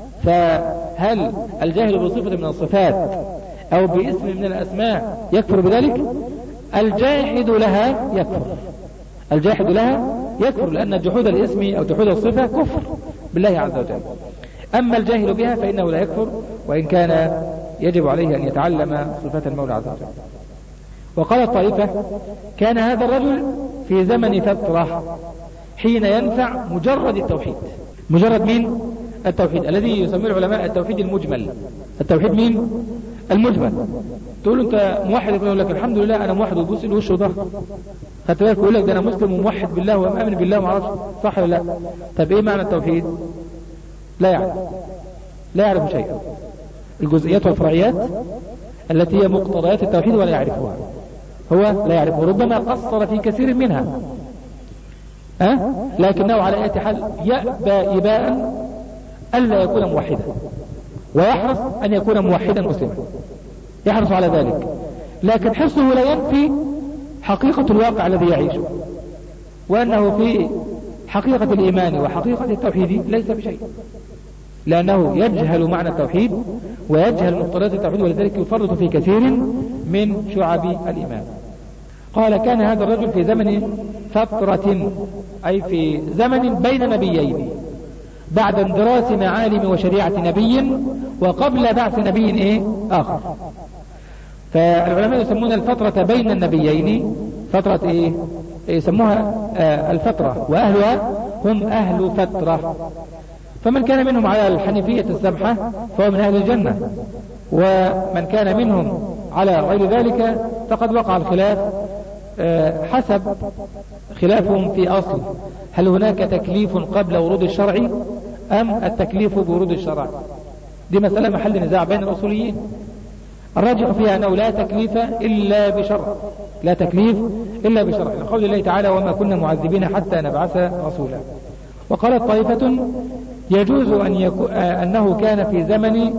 فهل الجاهل بصفة من الصفات او باسم من الاسماء يكفر بذلك؟ الجاحد لها يكفر، الجاحد لها يكفر، لان جحود الاسم او جحود الصفة كفر بالله عز وجل. اما الجاهل بها فانه لا يكفر، وان كان يجب عليه ان يتعلم صفات المولى عز وجل. وقال الطائفة كان هذا الرجل في زمن فترة حين ينفع مجرد التوحيد. مجرد مين؟ التوحيد الذي يسميه العلماء التوحيد المجمل. التوحيد مين؟ المجمل. تقول انت موحد، يقول لك الحمد لله انا موحد، ويبص له وشه وظهر. خدت بالك؟ يقول لك ده انا مسلم وموحد بالله ومؤمن بالله وما اعرفش، صح ولا لا؟ طب ايه معنى التوحيد؟ لا يعرف، لا يعرف شيئا. الجزئيات والفرعيات التي هي مقتضيات التوحيد ولا يعرفها، هو لا يعرفه، ربما قصر في كثير منها أه؟ لكنه على اي حال يأبى إباء ألا يكون موحدا، ويحرص أن يكون موحدا مسلما، يحرص على ذلك. لكن حرصه لا ينفي حقيقة الواقع الذي يعيشه، وأنه في حقيقة الإيمان وحقيقة التوحيد ليس بشيء، لأنه يجهل معنى التوحيد ويجهل مقتضيات التوحيد، ولذلك يفرط في كثير من شعب الإيمان. قال كان هذا الرجل في زمن فترة، أي في زمن بين نبيين، بعد اندراس معالم وشريعة نبي وقبل بعث نبي إيه آخر. فالعلماء يسمون الفترة بين النبيين فترة إيه؟ يسموها آه الفترة، وأهلها هم أهل فترة. فمن كان منهم على الحنيفية السمحة فهو من أهل الجنة، ومن كان منهم على غير ذلك فقد وقع الخلاف حسب خلافهم في أصل هل هناك تكليف قبل ورود الشرع أم التكليف بورود الشرع. دي مسألة محل نزاع بين الأصوليين. الراجح فيها أنه لا تكليف إلا بشرع، لا تكليف إلا بشرع، لقول الله تعالى وما كنا معذبين حتى نبعث رسولا. وقالت طائفة يجوز أن يكون أنه كان في زمن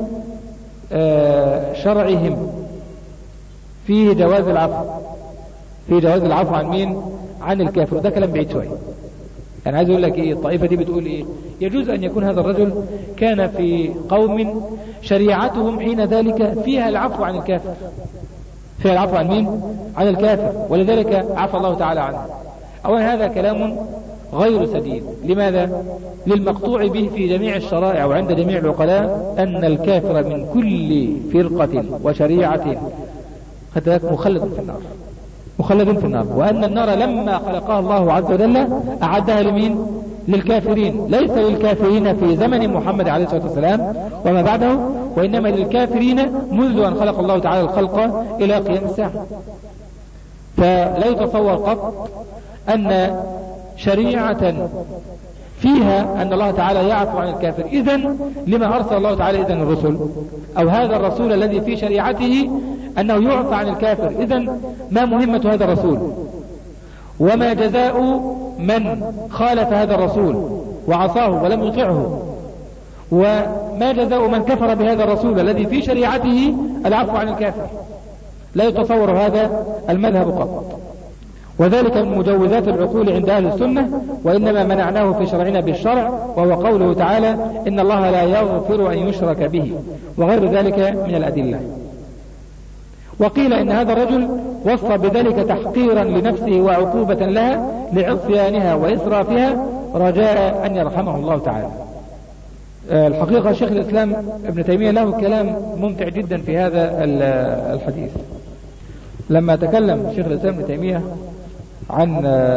شرعهم فيه جواز العفو، في جواز العفو عن مين؟ عن الكافر. ده كلام بعيد شوية. أنا عايز أقول لك إيه، الطائفة دي بتقول إيه؟ يجوز أن يكون هذا الرجل كان في قوم شريعتهم حين ذلك فيها العفو عن الكافر، فيها العفو عن مين؟ عن الكافر، ولذلك عفى الله تعالى عنه. أولا هذا كلام غير سديد. لماذا؟ للمقطوع به في جميع الشرائع وعند جميع العقلاء أن الكافر من كل فرقة وشريعة مخلد في النار، مخلد في النار، وأن النار لما خلقها الله عز وجل أعدها لمين؟ للكافرين، ليس للكافرين في زمن محمد عليه الصلاة والسلام وما بعده، وإنما للكافرين منذ أن خلق الله تعالى الخلق إلى قيام الساعة. فلا يتصور قط أن شريعة فيها أن الله تعالى يعفو عن الكافر، إذن لما أرسل الله تعالى إذن الرسل، أو هذا الرسول الذي في شريعته أنه يعفى عن الكافر، إذن ما مهمة هذا الرسول؟ وما جزاء من خالف هذا الرسول وعصاه ولم يطعه؟ وما جزاء من كفر بهذا الرسول الذي في شريعته العفو عن الكافر؟ لا يتصور هذا المذهب قط، وذلك من مجوزات العقول عند أهل السنة، وإنما منعناه في شرعنا بالشرع، وهو قوله تعالى إن الله لا يغفر أن يشرك به، وغير ذلك من الأدلة. وقيل إن هذا الرجل وصى بذلك تحقيرا لنفسه وعقوبة لها لعصيانها وإسرافها رجاء أن يرحمه الله تعالى. الحقيقة شيخ الإسلام ابن تيمية له كلام ممتع جدا في هذا الحديث. لما تكلم شيخ الإسلام ابن تيمية عن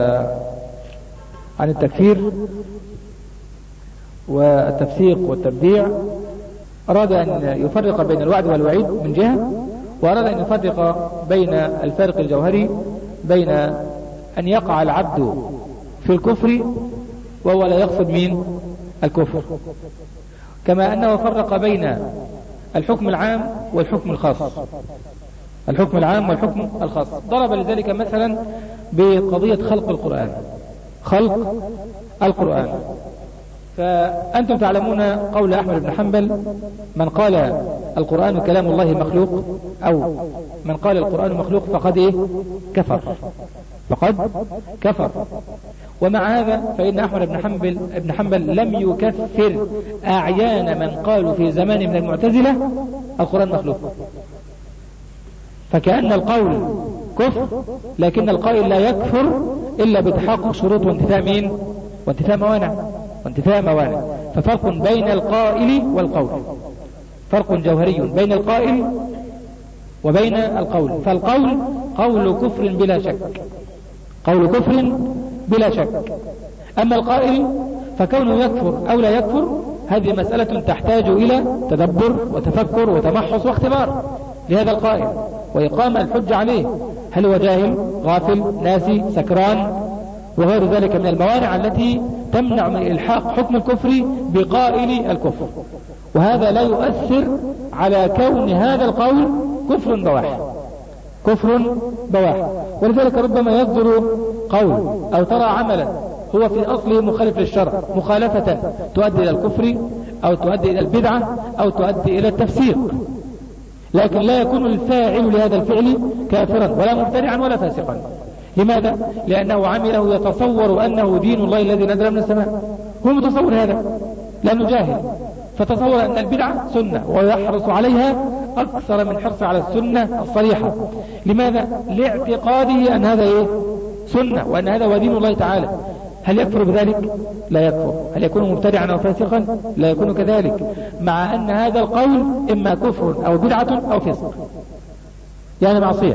عن التكفير والتفسيق والتبديع، أراد أن يفرق بين الوعد والوعيد من جهة، وأراد أن يفرق بين الفارق الجوهري بين أن يقع العبد في الكفر وهو لا يقصد مين؟ الكفر. كما أنه فرق بين الحكم العام والحكم الخاص، الحكم العام والحكم الخاص. ضرب لذلك مثلا بقضية خلق القرآن، خلق القرآن. فأنتم تعلمون قول أحمد بن حنبل: من قال القرآن كلام الله مخلوق، أو من قال القرآن مخلوق فقد إيه؟ كفر، فقد كفر. ومع هذا فإن أحمد بن حنبل ابن حنبل لم يكفر أعيان من قالوا في زمان من المعتزلة القرآن مخلوق. فكأن القول كفر، لكن القائل لا يكفر إلا بتحقق شروط وانتفاء مين؟ وانتفاء موانع، وانتفاء موانع. ففرق بين القائل والقول، فرق جوهري بين القائل وبين القول. فالقول قول كفر بلا شك، قول كفر بلا شك. أما القائل فكونه يكفر أو لا يكفر هذه مسألة تحتاج إلى تدبر وتفكر وتمحص واختبار لهذا القائل، وإقامة الحج عليه. هل هو جاهل، غافل، ناسي، سكران، وغير ذلك من الموانع التي تمنع من إلحاق حكم الكفر بقائل الكفر. وهذا لا يؤثر على كون هذا القول كفر بواح، كفر بواح. ولذلك ربما يصدر قول أو ترى عملا هو في أصله مخالف للشرع مخالفة تؤدي إلى الكفر أو تؤدي إلى البدعة أو تؤدي إلى التفسيق، لكن لا يكون الفاعل لهذا الفعل كافرا ولا مبتدعا ولا فاسقا. لماذا؟ لأنه عمله يتصور أنه دين الله الذي نزل من السماء، هو متصور هذا لأنه جاهل، فتصور أن البدعة سنة ويحرص عليها أكثر من حرص على السنة الصريحة. لماذا؟ لاعتقاده أن هذا إيه؟ سنة، وأن هذا هو دين الله تعالى. هل يكفر بذلك؟ لا يكفر. هل يكون مبتدعا أو فاسقا؟ لا يكون كذلك، مع أن هذا القول إما كفر أو بدعة أو فسق، يعني معصية،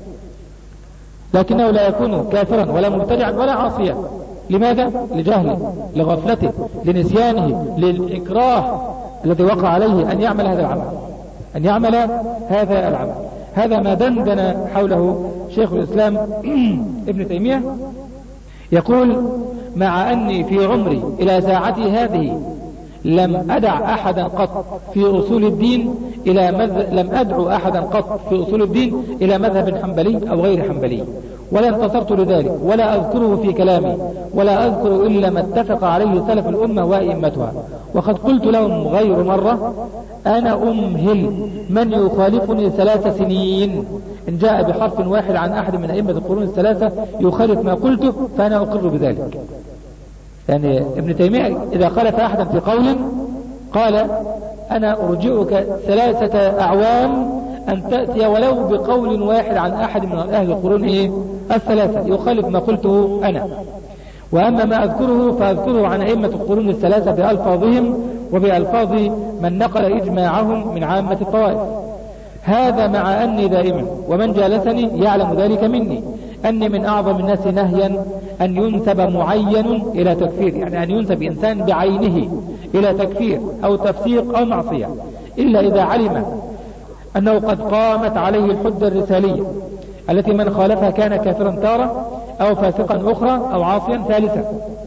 لكنه لا يكون كافرا ولا مبتدعا ولا عاصيا. لماذا؟ لجهله، لغفلته، لنسيانه، للإكراه الذي وقع عليه أن يعمل هذا العمل، أن يعمل هذا العمل. هذا ما دندن حوله شيخ الإسلام ابن تيمية. يقول: مع أني في عمري إلى ساعتي هذه لم أدع أحدا قط في أصول الدين إلى مذ... لم أدعو أحدا قط في أصول الدين إلى مذهب حنبلي أو غير حنبلي، ولا انتصرت لذلك ولا أذكره في كلامي، ولا أذكر إلا ما اتفق عليه سلف الأمة وأئمتها. وقد قلت لهم غير مرة: أنا أمهل من يخالفني ثلاث سنين، إن جاء بحرف واحد عن أحد من أئمة القرون الثلاثة يخالف ما قلته فأنا أقر بذلك. يعني ابن تيمية إذا خالف أحدا في قول قال: أنا أرجئك ثلاثة أعوام أن تأتي ولو بقول واحد عن أحد من أهل القرون إيه؟ الثلاثة يخالف ما قلته أنا. وأما ما أذكره فأذكره عن أئمة القرون الثلاثة بألفاظهم وبألفاظ من نقل إجماعهم من عامة الطوائف. هذا مع أني دائما ومن جالسني يعلم ذلك مني أني من أعظم الناس نهيا أن ينسب معين إلى تكفير، يعني أن ينسب إنسان بعينه إلى تكفير أو تفسيق أو معصية، إلا إذا علم أنه قد قامت عليه الحجة الرسالية التي من خالفها كان كافرا تارة أو فاسقا أخرى أو عاصيا ثالثا.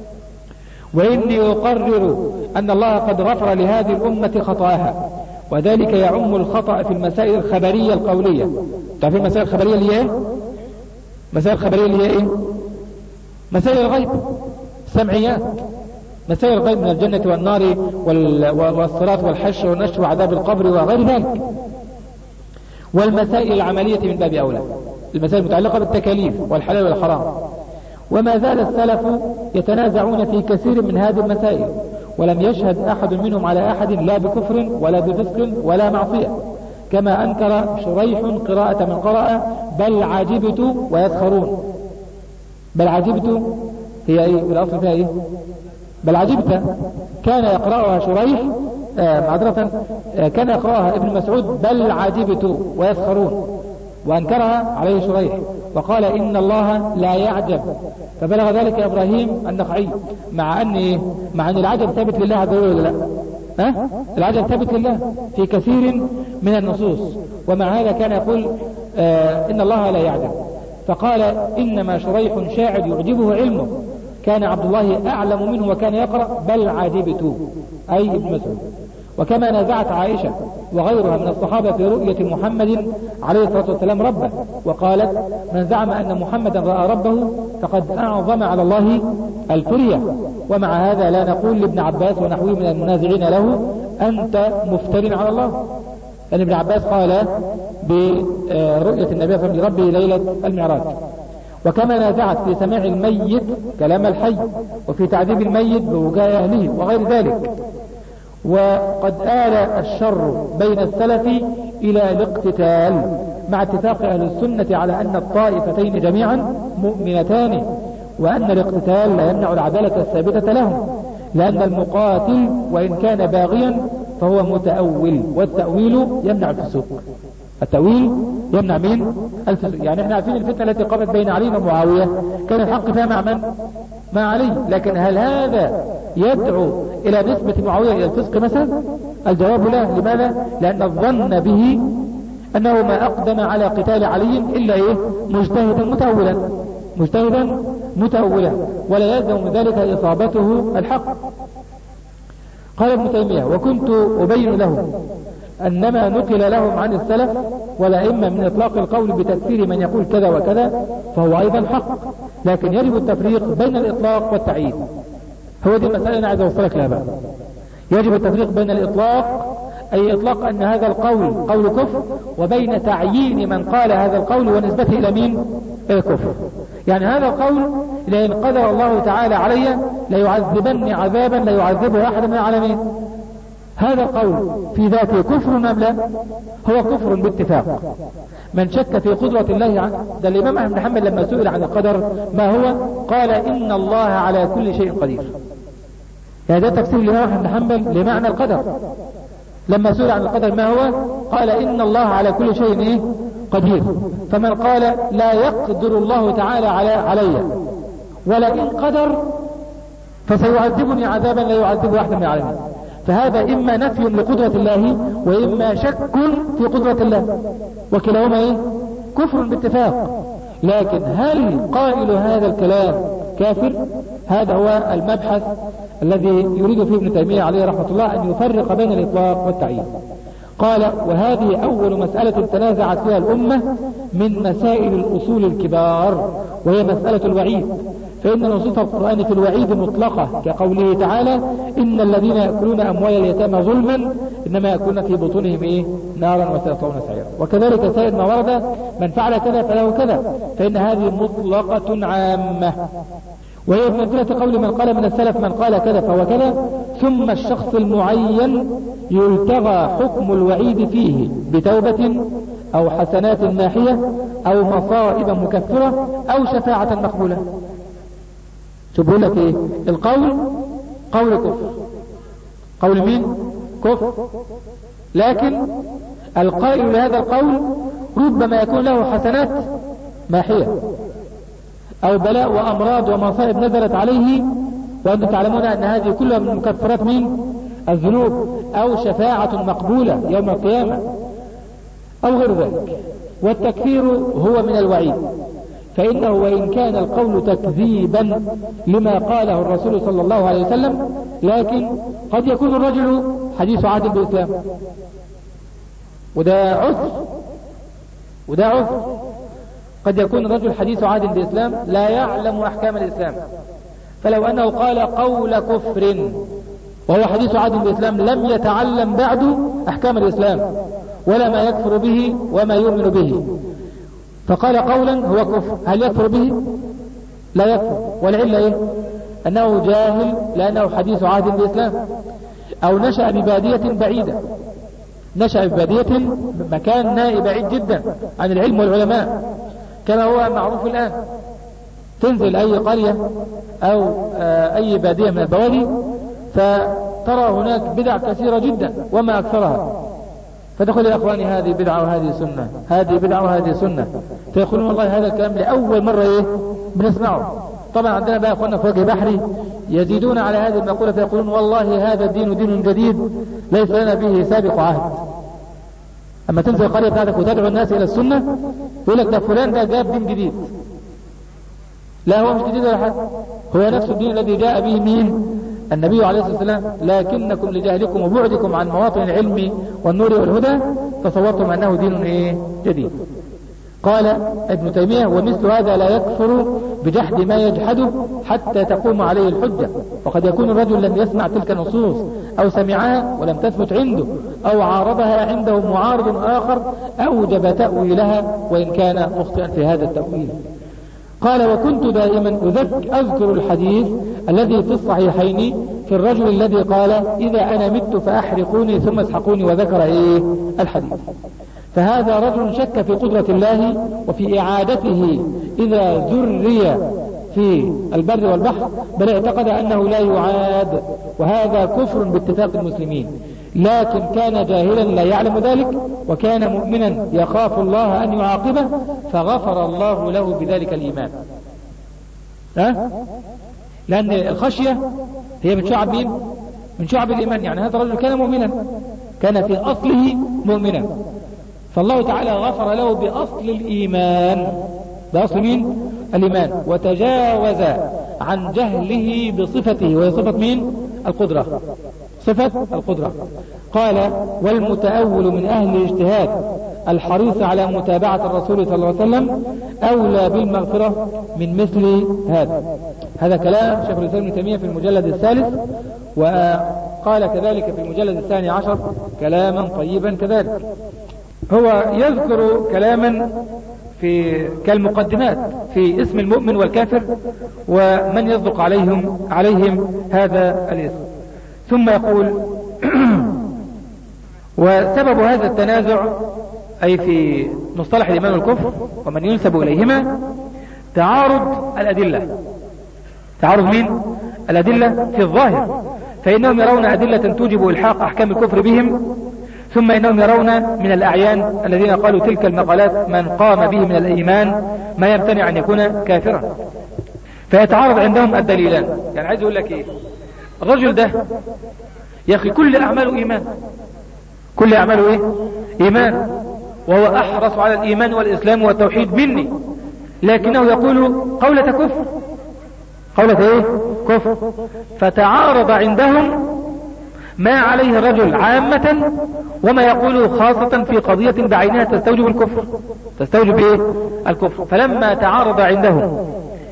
وإني أقرر أن الله قد غفر لهذه الأمة خطأها، وذلك يعم الخطأ في المسائل الخبرية القولية. تعرفين المسائل الخبرية اللي هي إيه؟ مسائل الخبرية اللي هي إيه؟ مسائل الغيب، السمعيات، مسائل الغيب من الجنة والنار والصراط والحشر والنشر وعذاب القبر وغير ذلك. والمسائل العملية من باب أولى، المسائل المتعلقة بالتكاليف والحلال والحرام. وما زال السلف يتنازعون في كثير من هذه المسائل، ولم يشهد أحد منهم على أحد لا بكفر ولا بفسق ولا معصية، كما أنكر شريح قراءة من قرأ بل عجبت ويسخرون. بل عجبت هي إيه؟ بالأصل فيها إيه؟ بل عجبت كان يقرأها شريح آه معذرة آه كان يقرأها ابن مسعود بل عجبت ويسخرون، وأنكرها عليه شريح وقال إن الله لا يعجب. فبلغ ذلك إبراهيم النخعي، مع أن مع أن العجب ثابت لله عز وجل ولا لا؟ ها؟ العجب ثابت لله في كثير من النصوص، ومع هذا كان يقول آه إن الله لا يعجب. فقال إنما شريح شاعر يعجبه علمه، كان عبد الله أعلم منه وكان يقرأ بل عجبت، أي ابن مسعود. وكما نازعت عائشة وغيرها من الصحابة في رؤية محمد عليه الصلاة والسلام ربه، وقالت من زعم أن محمدا رأى ربه فقد أعظم على الله الفرية. ومع هذا لا نقول لابن عباس ونحوه من المنازعين له أنت مفتر على الله، لأن ابن عباس قال برؤية النبي صلى الله عليه وسلم لربه ليلة المعراج. وكما نازعت في سماع الميت كلام الحي، وفي تعذيب الميت بوجاء أهله وغير ذلك. وقد آل الشر بين السلف إلى الاقتتال، مع اتفاق أهل السنة على أن الطائفتين جميعا مؤمنتان، وأن الاقتتال لا يمنع العدالة الثابتة لهم، لأن المقاتل وإن كان باغيا فهو متأول، والتأويل يمنع الفسوق. التأويل يمنع مين؟ الفسوق. يعني احنا عارفين الفتنة التي قامت بين علي ومعاوية كان الحق فيها مع من؟ مع علي، لكن هل هذا يدعو إلى نسبة معاوية إلى الفسق مثلا؟ الجواب لا. لماذا؟ لأن الظن به أنه ما أقدم على قتال علي إلا إيه؟ مجتهدا متأولا، مجتهدا متأولا، ولا يلزم من ذلك إصابته الحق. قال ابن تيمية وكنت أبين لهم أنما نقل لهم عن السلف والأئمة من إطلاق القول بتكفير من يقول كذا وكذا فهو أيضا حق، لكن يجب التفريق بين الإطلاق والتعيين. هو دي المسألة أنا عايز أوصلك لها بقى. يجب التفريق بين الإطلاق، أي إطلاق أن هذا القول قول كفر، وبين تعيين من قال هذا القول ونسبته إلى مين؟ إلى كفر. يعني هذا القول لئن قدر الله تعالى علي ليعذبني عذابا لا يعذبه أحد من العالمين، هذا القول في ذاته كفر أم لا؟ هو كفر باتفاق. من شك في قدرة الله عنه، ده الإمام أحمد بن حنبل لما سئل عن القدر ما هو؟ قال إن الله على كل شيء قدير. يعني ده تفسير الإمام أحمد بن حنبل لمعنى القدر. لما سئل عن القدر ما هو؟ قال إن الله على كل شيء إيه؟ قدير. فمن قال لا يقدر الله تعالى على علي ولئن قدر فسيعذبني عذابا لا يعذبه أحد من العالمين، فهذا إما نفي لقدرة الله وإما شك في قدرة الله، وكلاهما إيه؟ كفر باتفاق. لكن هل قائل هذا الكلام كافر؟ هذا هو المبحث الذي يريد فيه ابن تيمية عليه رحمة الله أن يفرق بين الإطلاق والتعيين. قال وهذه أول مسألة تنازعت فيها الأمة من مسائل الأصول الكبار، وهي مسألة الوعيد. فإن نصوص القرآن في الوعيد مطلقة، كقوله تعالى إن الذين يأكلون أموال اليتامى ظلما إنما يأكلون في بطونهم إيه؟ نارا وسيصلون سعيرا. وكذلك سائر ما ورد من فعل كذا فله كذا، فإن هذه مطلقة عامة، وهي بمنزلة قول من قال من السلف من قال كذا فهو كذا، ثم الشخص المعين يلتغى حكم الوعيد فيه بتوبة أو حسنات ناحية أو مصائب مكفرة أو شفاعة مقبولة. شو بقول لك ايه؟ القول قول كفر، قول مين؟ كفر. لكن القائل لهذا القول ربما يكون له حسنات ماحية او بلاء وامراض ومصائب نزلت عليه، وانتم تعلمون ان هذه كلها من مكفرات مين؟ الذنوب، او شفاعة مقبولة يوم القيامة او غير ذلك. والتكفير هو من الوعيد، فإنه وإن كان القول تكذيبا لما قاله الرسول صلى الله عليه وسلم، لكن قد يكون الرجل حديث عهد بالإسلام، وده عذر، وده عذر. قد يكون الرجل حديث عهد بالإسلام لا يعلم أحكام الإسلام، فلو أنه قال قول كفر وهو حديث عهد بالإسلام لم يتعلم بعد أحكام الإسلام ولا ما يكفر به وما يؤمن به، فقال قولا هو كفر، هل يكفر به؟ لا يكفر. والعلة ايه؟ انه جاهل لانه حديث عهد بالاسلام، او نشأ ببادية بعيدة، نشأ ببادية مكان نائي بعيد جدا عن العلم والعلماء، كما هو معروف الان. تنزل اي قرية او اي بادية من البوادي فترى هناك بدع كثيرة جدا وما اكثرها، فدخل يا اخواني هذه بدعة وهذه سنة، هذه بدعة وهذه سنة، فيقولون والله هذا الكلام لأول مرة ايه بنسمعه. طبعا عندنا بقى اخواننا في وجه بحري يزيدون على هذه المقولة فيقولون والله هذا الدين دين جديد ليس لنا به سابق عهد. اما تنزل القرية بتاعتك وتدعو الناس الى السنة يقول لك ده فلان ده جاب دين جديد، لا هو مش جديد ولا حاجة، هو نفس الدين الذي جاء به مين؟ النبي عليه الصلاة والسلام. لكنكم لجهلكم وبعدكم عن مواطن العلم والنور والهدى تصورتم أنه دين إيه؟ جديد. قال ابن تيمية: ومثل هذا لا يكفر بجحد ما يجحده حتى تقوم عليه الحجة. وقد يكون الرجل لم يسمع تلك النصوص أو سمعها ولم تثبت عنده أو عارضها عنده معارض آخر أوجب تأويلها وإن كان مخطئا في هذا التأويل. قال: وكنت دائما أذكر الحديث الذي في الصحيحين في الرجل الذي قال: إذا أنا مت فأحرقوني ثم اسحقوني، وذكر إيه الحديث. فهذا رجل شك في قدرة الله وفي إعادته إذا ذري في البر والبحر، بل اعتقد أنه لا يعاد، وهذا كفر باتفاق المسلمين. لكن كان جاهلا لا يعلم ذلك، وكان مؤمنا يخاف الله أن يعاقبه، فغفر الله له بذلك الإيمان. ها؟ لأن الخشية هي من شعب مين؟ من شعب الإيمان. يعني هذا الرجل كان مؤمنا، كان في أصله مؤمنا، فالله تعالى غفر له بأصل الإيمان، بأصل مين؟ الإيمان، وتجاوز عن جهله بصفته، وهي صفة مين؟ القدرة، صفة القدرة. قال: والمتأول من أهل الاجتهاد الحريص على متابعة الرسول صلى الله عليه وسلم أولى بالمغفرة من مثل هذا. هذا كلام شيخ الإسلام ابن تيمية في المجلد الثالث، وقال كذلك في المجلد الثاني عشر كلاما طيبا كذلك. هو يذكر كلاما في كالمقدمات في اسم المؤمن والكافر ومن يصدق عليهم عليهم هذا الاسم، ثم يقول: وسبب هذا التنازع أي في مصطلح الإيمان والكفر ومن ينسب إليهما تعارض الأدلة. تعارض مين؟ الأدلة في الظاهر، فإنهم يرون أدلة توجب إلحاق أحكام الكفر بهم، ثم إنهم يرون من الأعيان الذين قالوا تلك المقالات من قام به من الإيمان ما يمتنع أن يكون كافرا، فيتعارض عندهم الدليلان. يعني عايز أقول لك إيه؟ الرجل ده يا أخي كل أعماله إيمان، كل أعماله إيه؟ إيمان، وهو أحرص على الإيمان والإسلام والتوحيد مني، لكنه يقول قولة كفر، قولة إيه؟ كفر. فتعارض عندهم ما عليه الرجل عامة وما يقوله خاصة في قضية بعينها تستوجب الكفر، تستوجب إيه؟ الكفر. فلما تعارض عندهم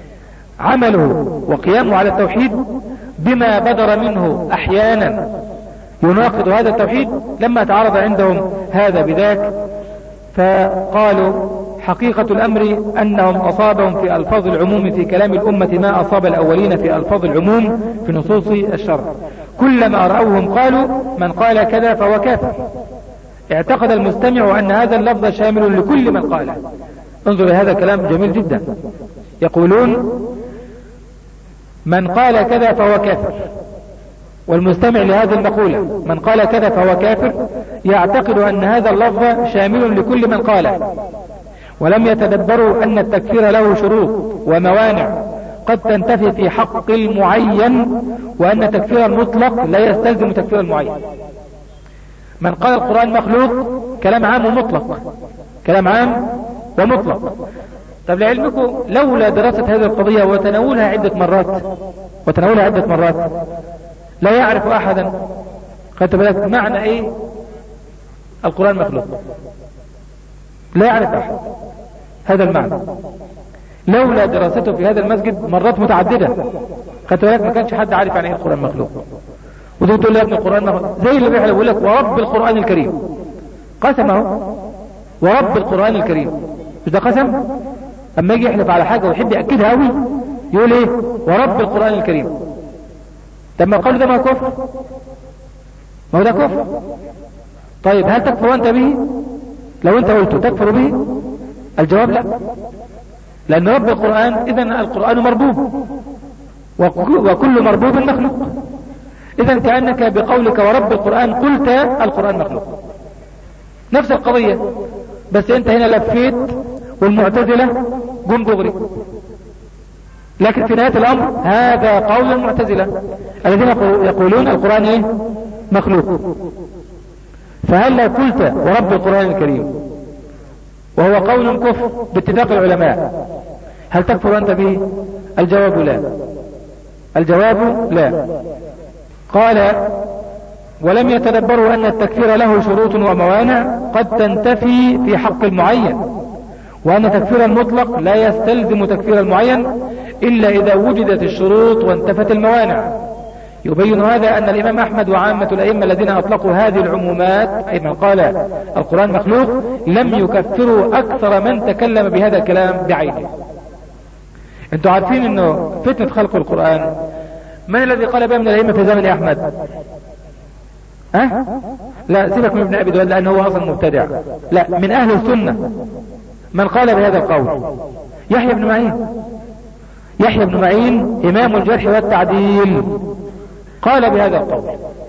عمله وقيامه على التوحيد بما بدر منه أحيانا يناقض هذا التوحيد، لما تعارض عندهم هذا بذاك فقالوا حقيقة الأمر أنهم أصابهم في ألفاظ العموم في كلام الأمة ما أصاب الأولين في ألفاظ العموم في نصوص الشرع. كلما رأوهم قالوا من قال كذا فهو كافر. اعتقد المستمع أن هذا اللفظ شامل لكل من قاله. انظر هذا كلام جميل جدا. يقولون من قال كذا فهو كافر، والمستمع لهذه المقولة من قال كذا فهو كافر يعتقد أن هذا اللفظ شامل لكل من قاله، ولم يتدبروا أن التكفير له شروط وموانع قد تنتفي في حق المعين، وأن تكفير المطلق لا يستلزم تكفير المعين. من قال القرآن مخلوق كلام عام ومطلق، كلام عام ومطلق. طب لعلمكم لولا دراسة هذه القضية وتناولها عدة مرات وتناولها عدة مرات لا يعرف أحدا خدت بالك معنى ايه القرآن مخلوق، لا يعرف أحد هذا المعنى لولا دراسته في هذا المسجد مرات متعددة. خدت بالك ما كانش حد عارف يعني ايه القرآن مخلوق. وده تقول لي يا ابن القرآن مخلوق زي اللي بيحلف يقول لك ورب القرآن الكريم، قسمه ورب القرآن الكريم، مش ده قسم؟ اما يجي يحلف على حاجة ويحب يأكدها قوي يقول ايه ورب القرآن الكريم. طب ما قال ده ما كفر، ما هو ده كفر. طيب هل تكفر انت به؟ لو انت قلته تكفر به؟ الجواب لا، لان رب القرآن اذا القرآن مربوب وكل مربوب مخلوق. اذا كأنك بقولك ورب القرآن قلت القرآن مخلوق. نفس القضية بس انت هنا لفيت والمعتزلة جم دغري. لكن في نهاية الامر هذا قول المعتزلة الذين يقولون القرآن ايه مخلوق. فهل لو قلت ورب القرآن الكريم وهو قول كفر باتفاق العلماء هل تكفر أنت به؟ الجواب لا، الجواب لا. قال ولم يتدبروا أن التكفير له شروط وموانع قد تنتفي في حق المعين، وأن تكفير المطلق لا يستلزم تكفير المعين إلا إذا وجدت الشروط وانتفت الموانع. يبين هذا أن الإمام أحمد وعامة الأئمة الذين أطلقوا هذه العمومات، أي من قال القرآن مخلوق، لم يكفروا أكثر من تكلم بهذا الكلام بعينه. أنتوا عارفين أنه فتنة خلق القرآن من الذي قال بها من الأئمة في زمن أحمد؟ أه؟ لا سيبك من ابن أبي دواد لأنه هو أصلا مبتدع. لا، من أهل السنة من قال بهذا القول يحيى بن معين. يحيى بن معين إمام الجرح والتعديل قال بهذا القول.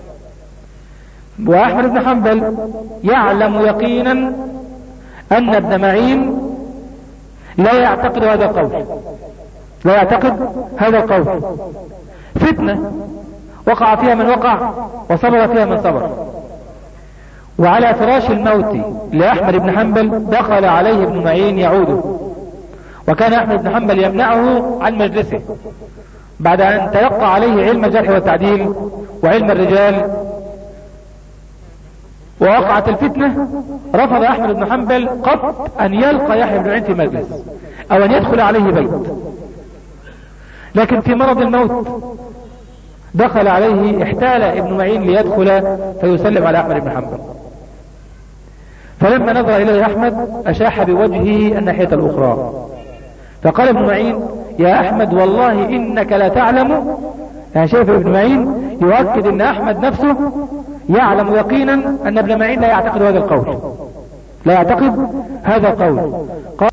وأحمد بن حنبل يعلم يقينا أن ابن معين لا يعتقد هذا القول، لا يعتقد هذا القول. فتنة وقع فيها من وقع وصبر فيها من صبر. وعلى فراش الموت لأحمد بن حنبل دخل عليه ابن معين يعوده، وكان أحمد بن حنبل يمنعه عن مجلسه بعد أن تلقى عليه علم الجرح والتعديل وعلم الرجال. ووقعت الفتنة، رفض أحمد بن حنبل قط أن يلقى يحيى بن معين في مجلس أو أن يدخل عليه بيت. لكن في مرض الموت دخل عليه، احتال ابن معين ليدخل فيسلم على أحمد بن حنبل. فلما نظر إليه أحمد أشاح بوجهه الناحية الأخرى، فقال ابن معين يا أحمد والله إنك لا تعلم. يعني شايف ابن معين يؤكد أن أحمد نفسه يعلم يقينا أن ابن معين لا يعتقد هذا القول، لا يعتقد هذا القول.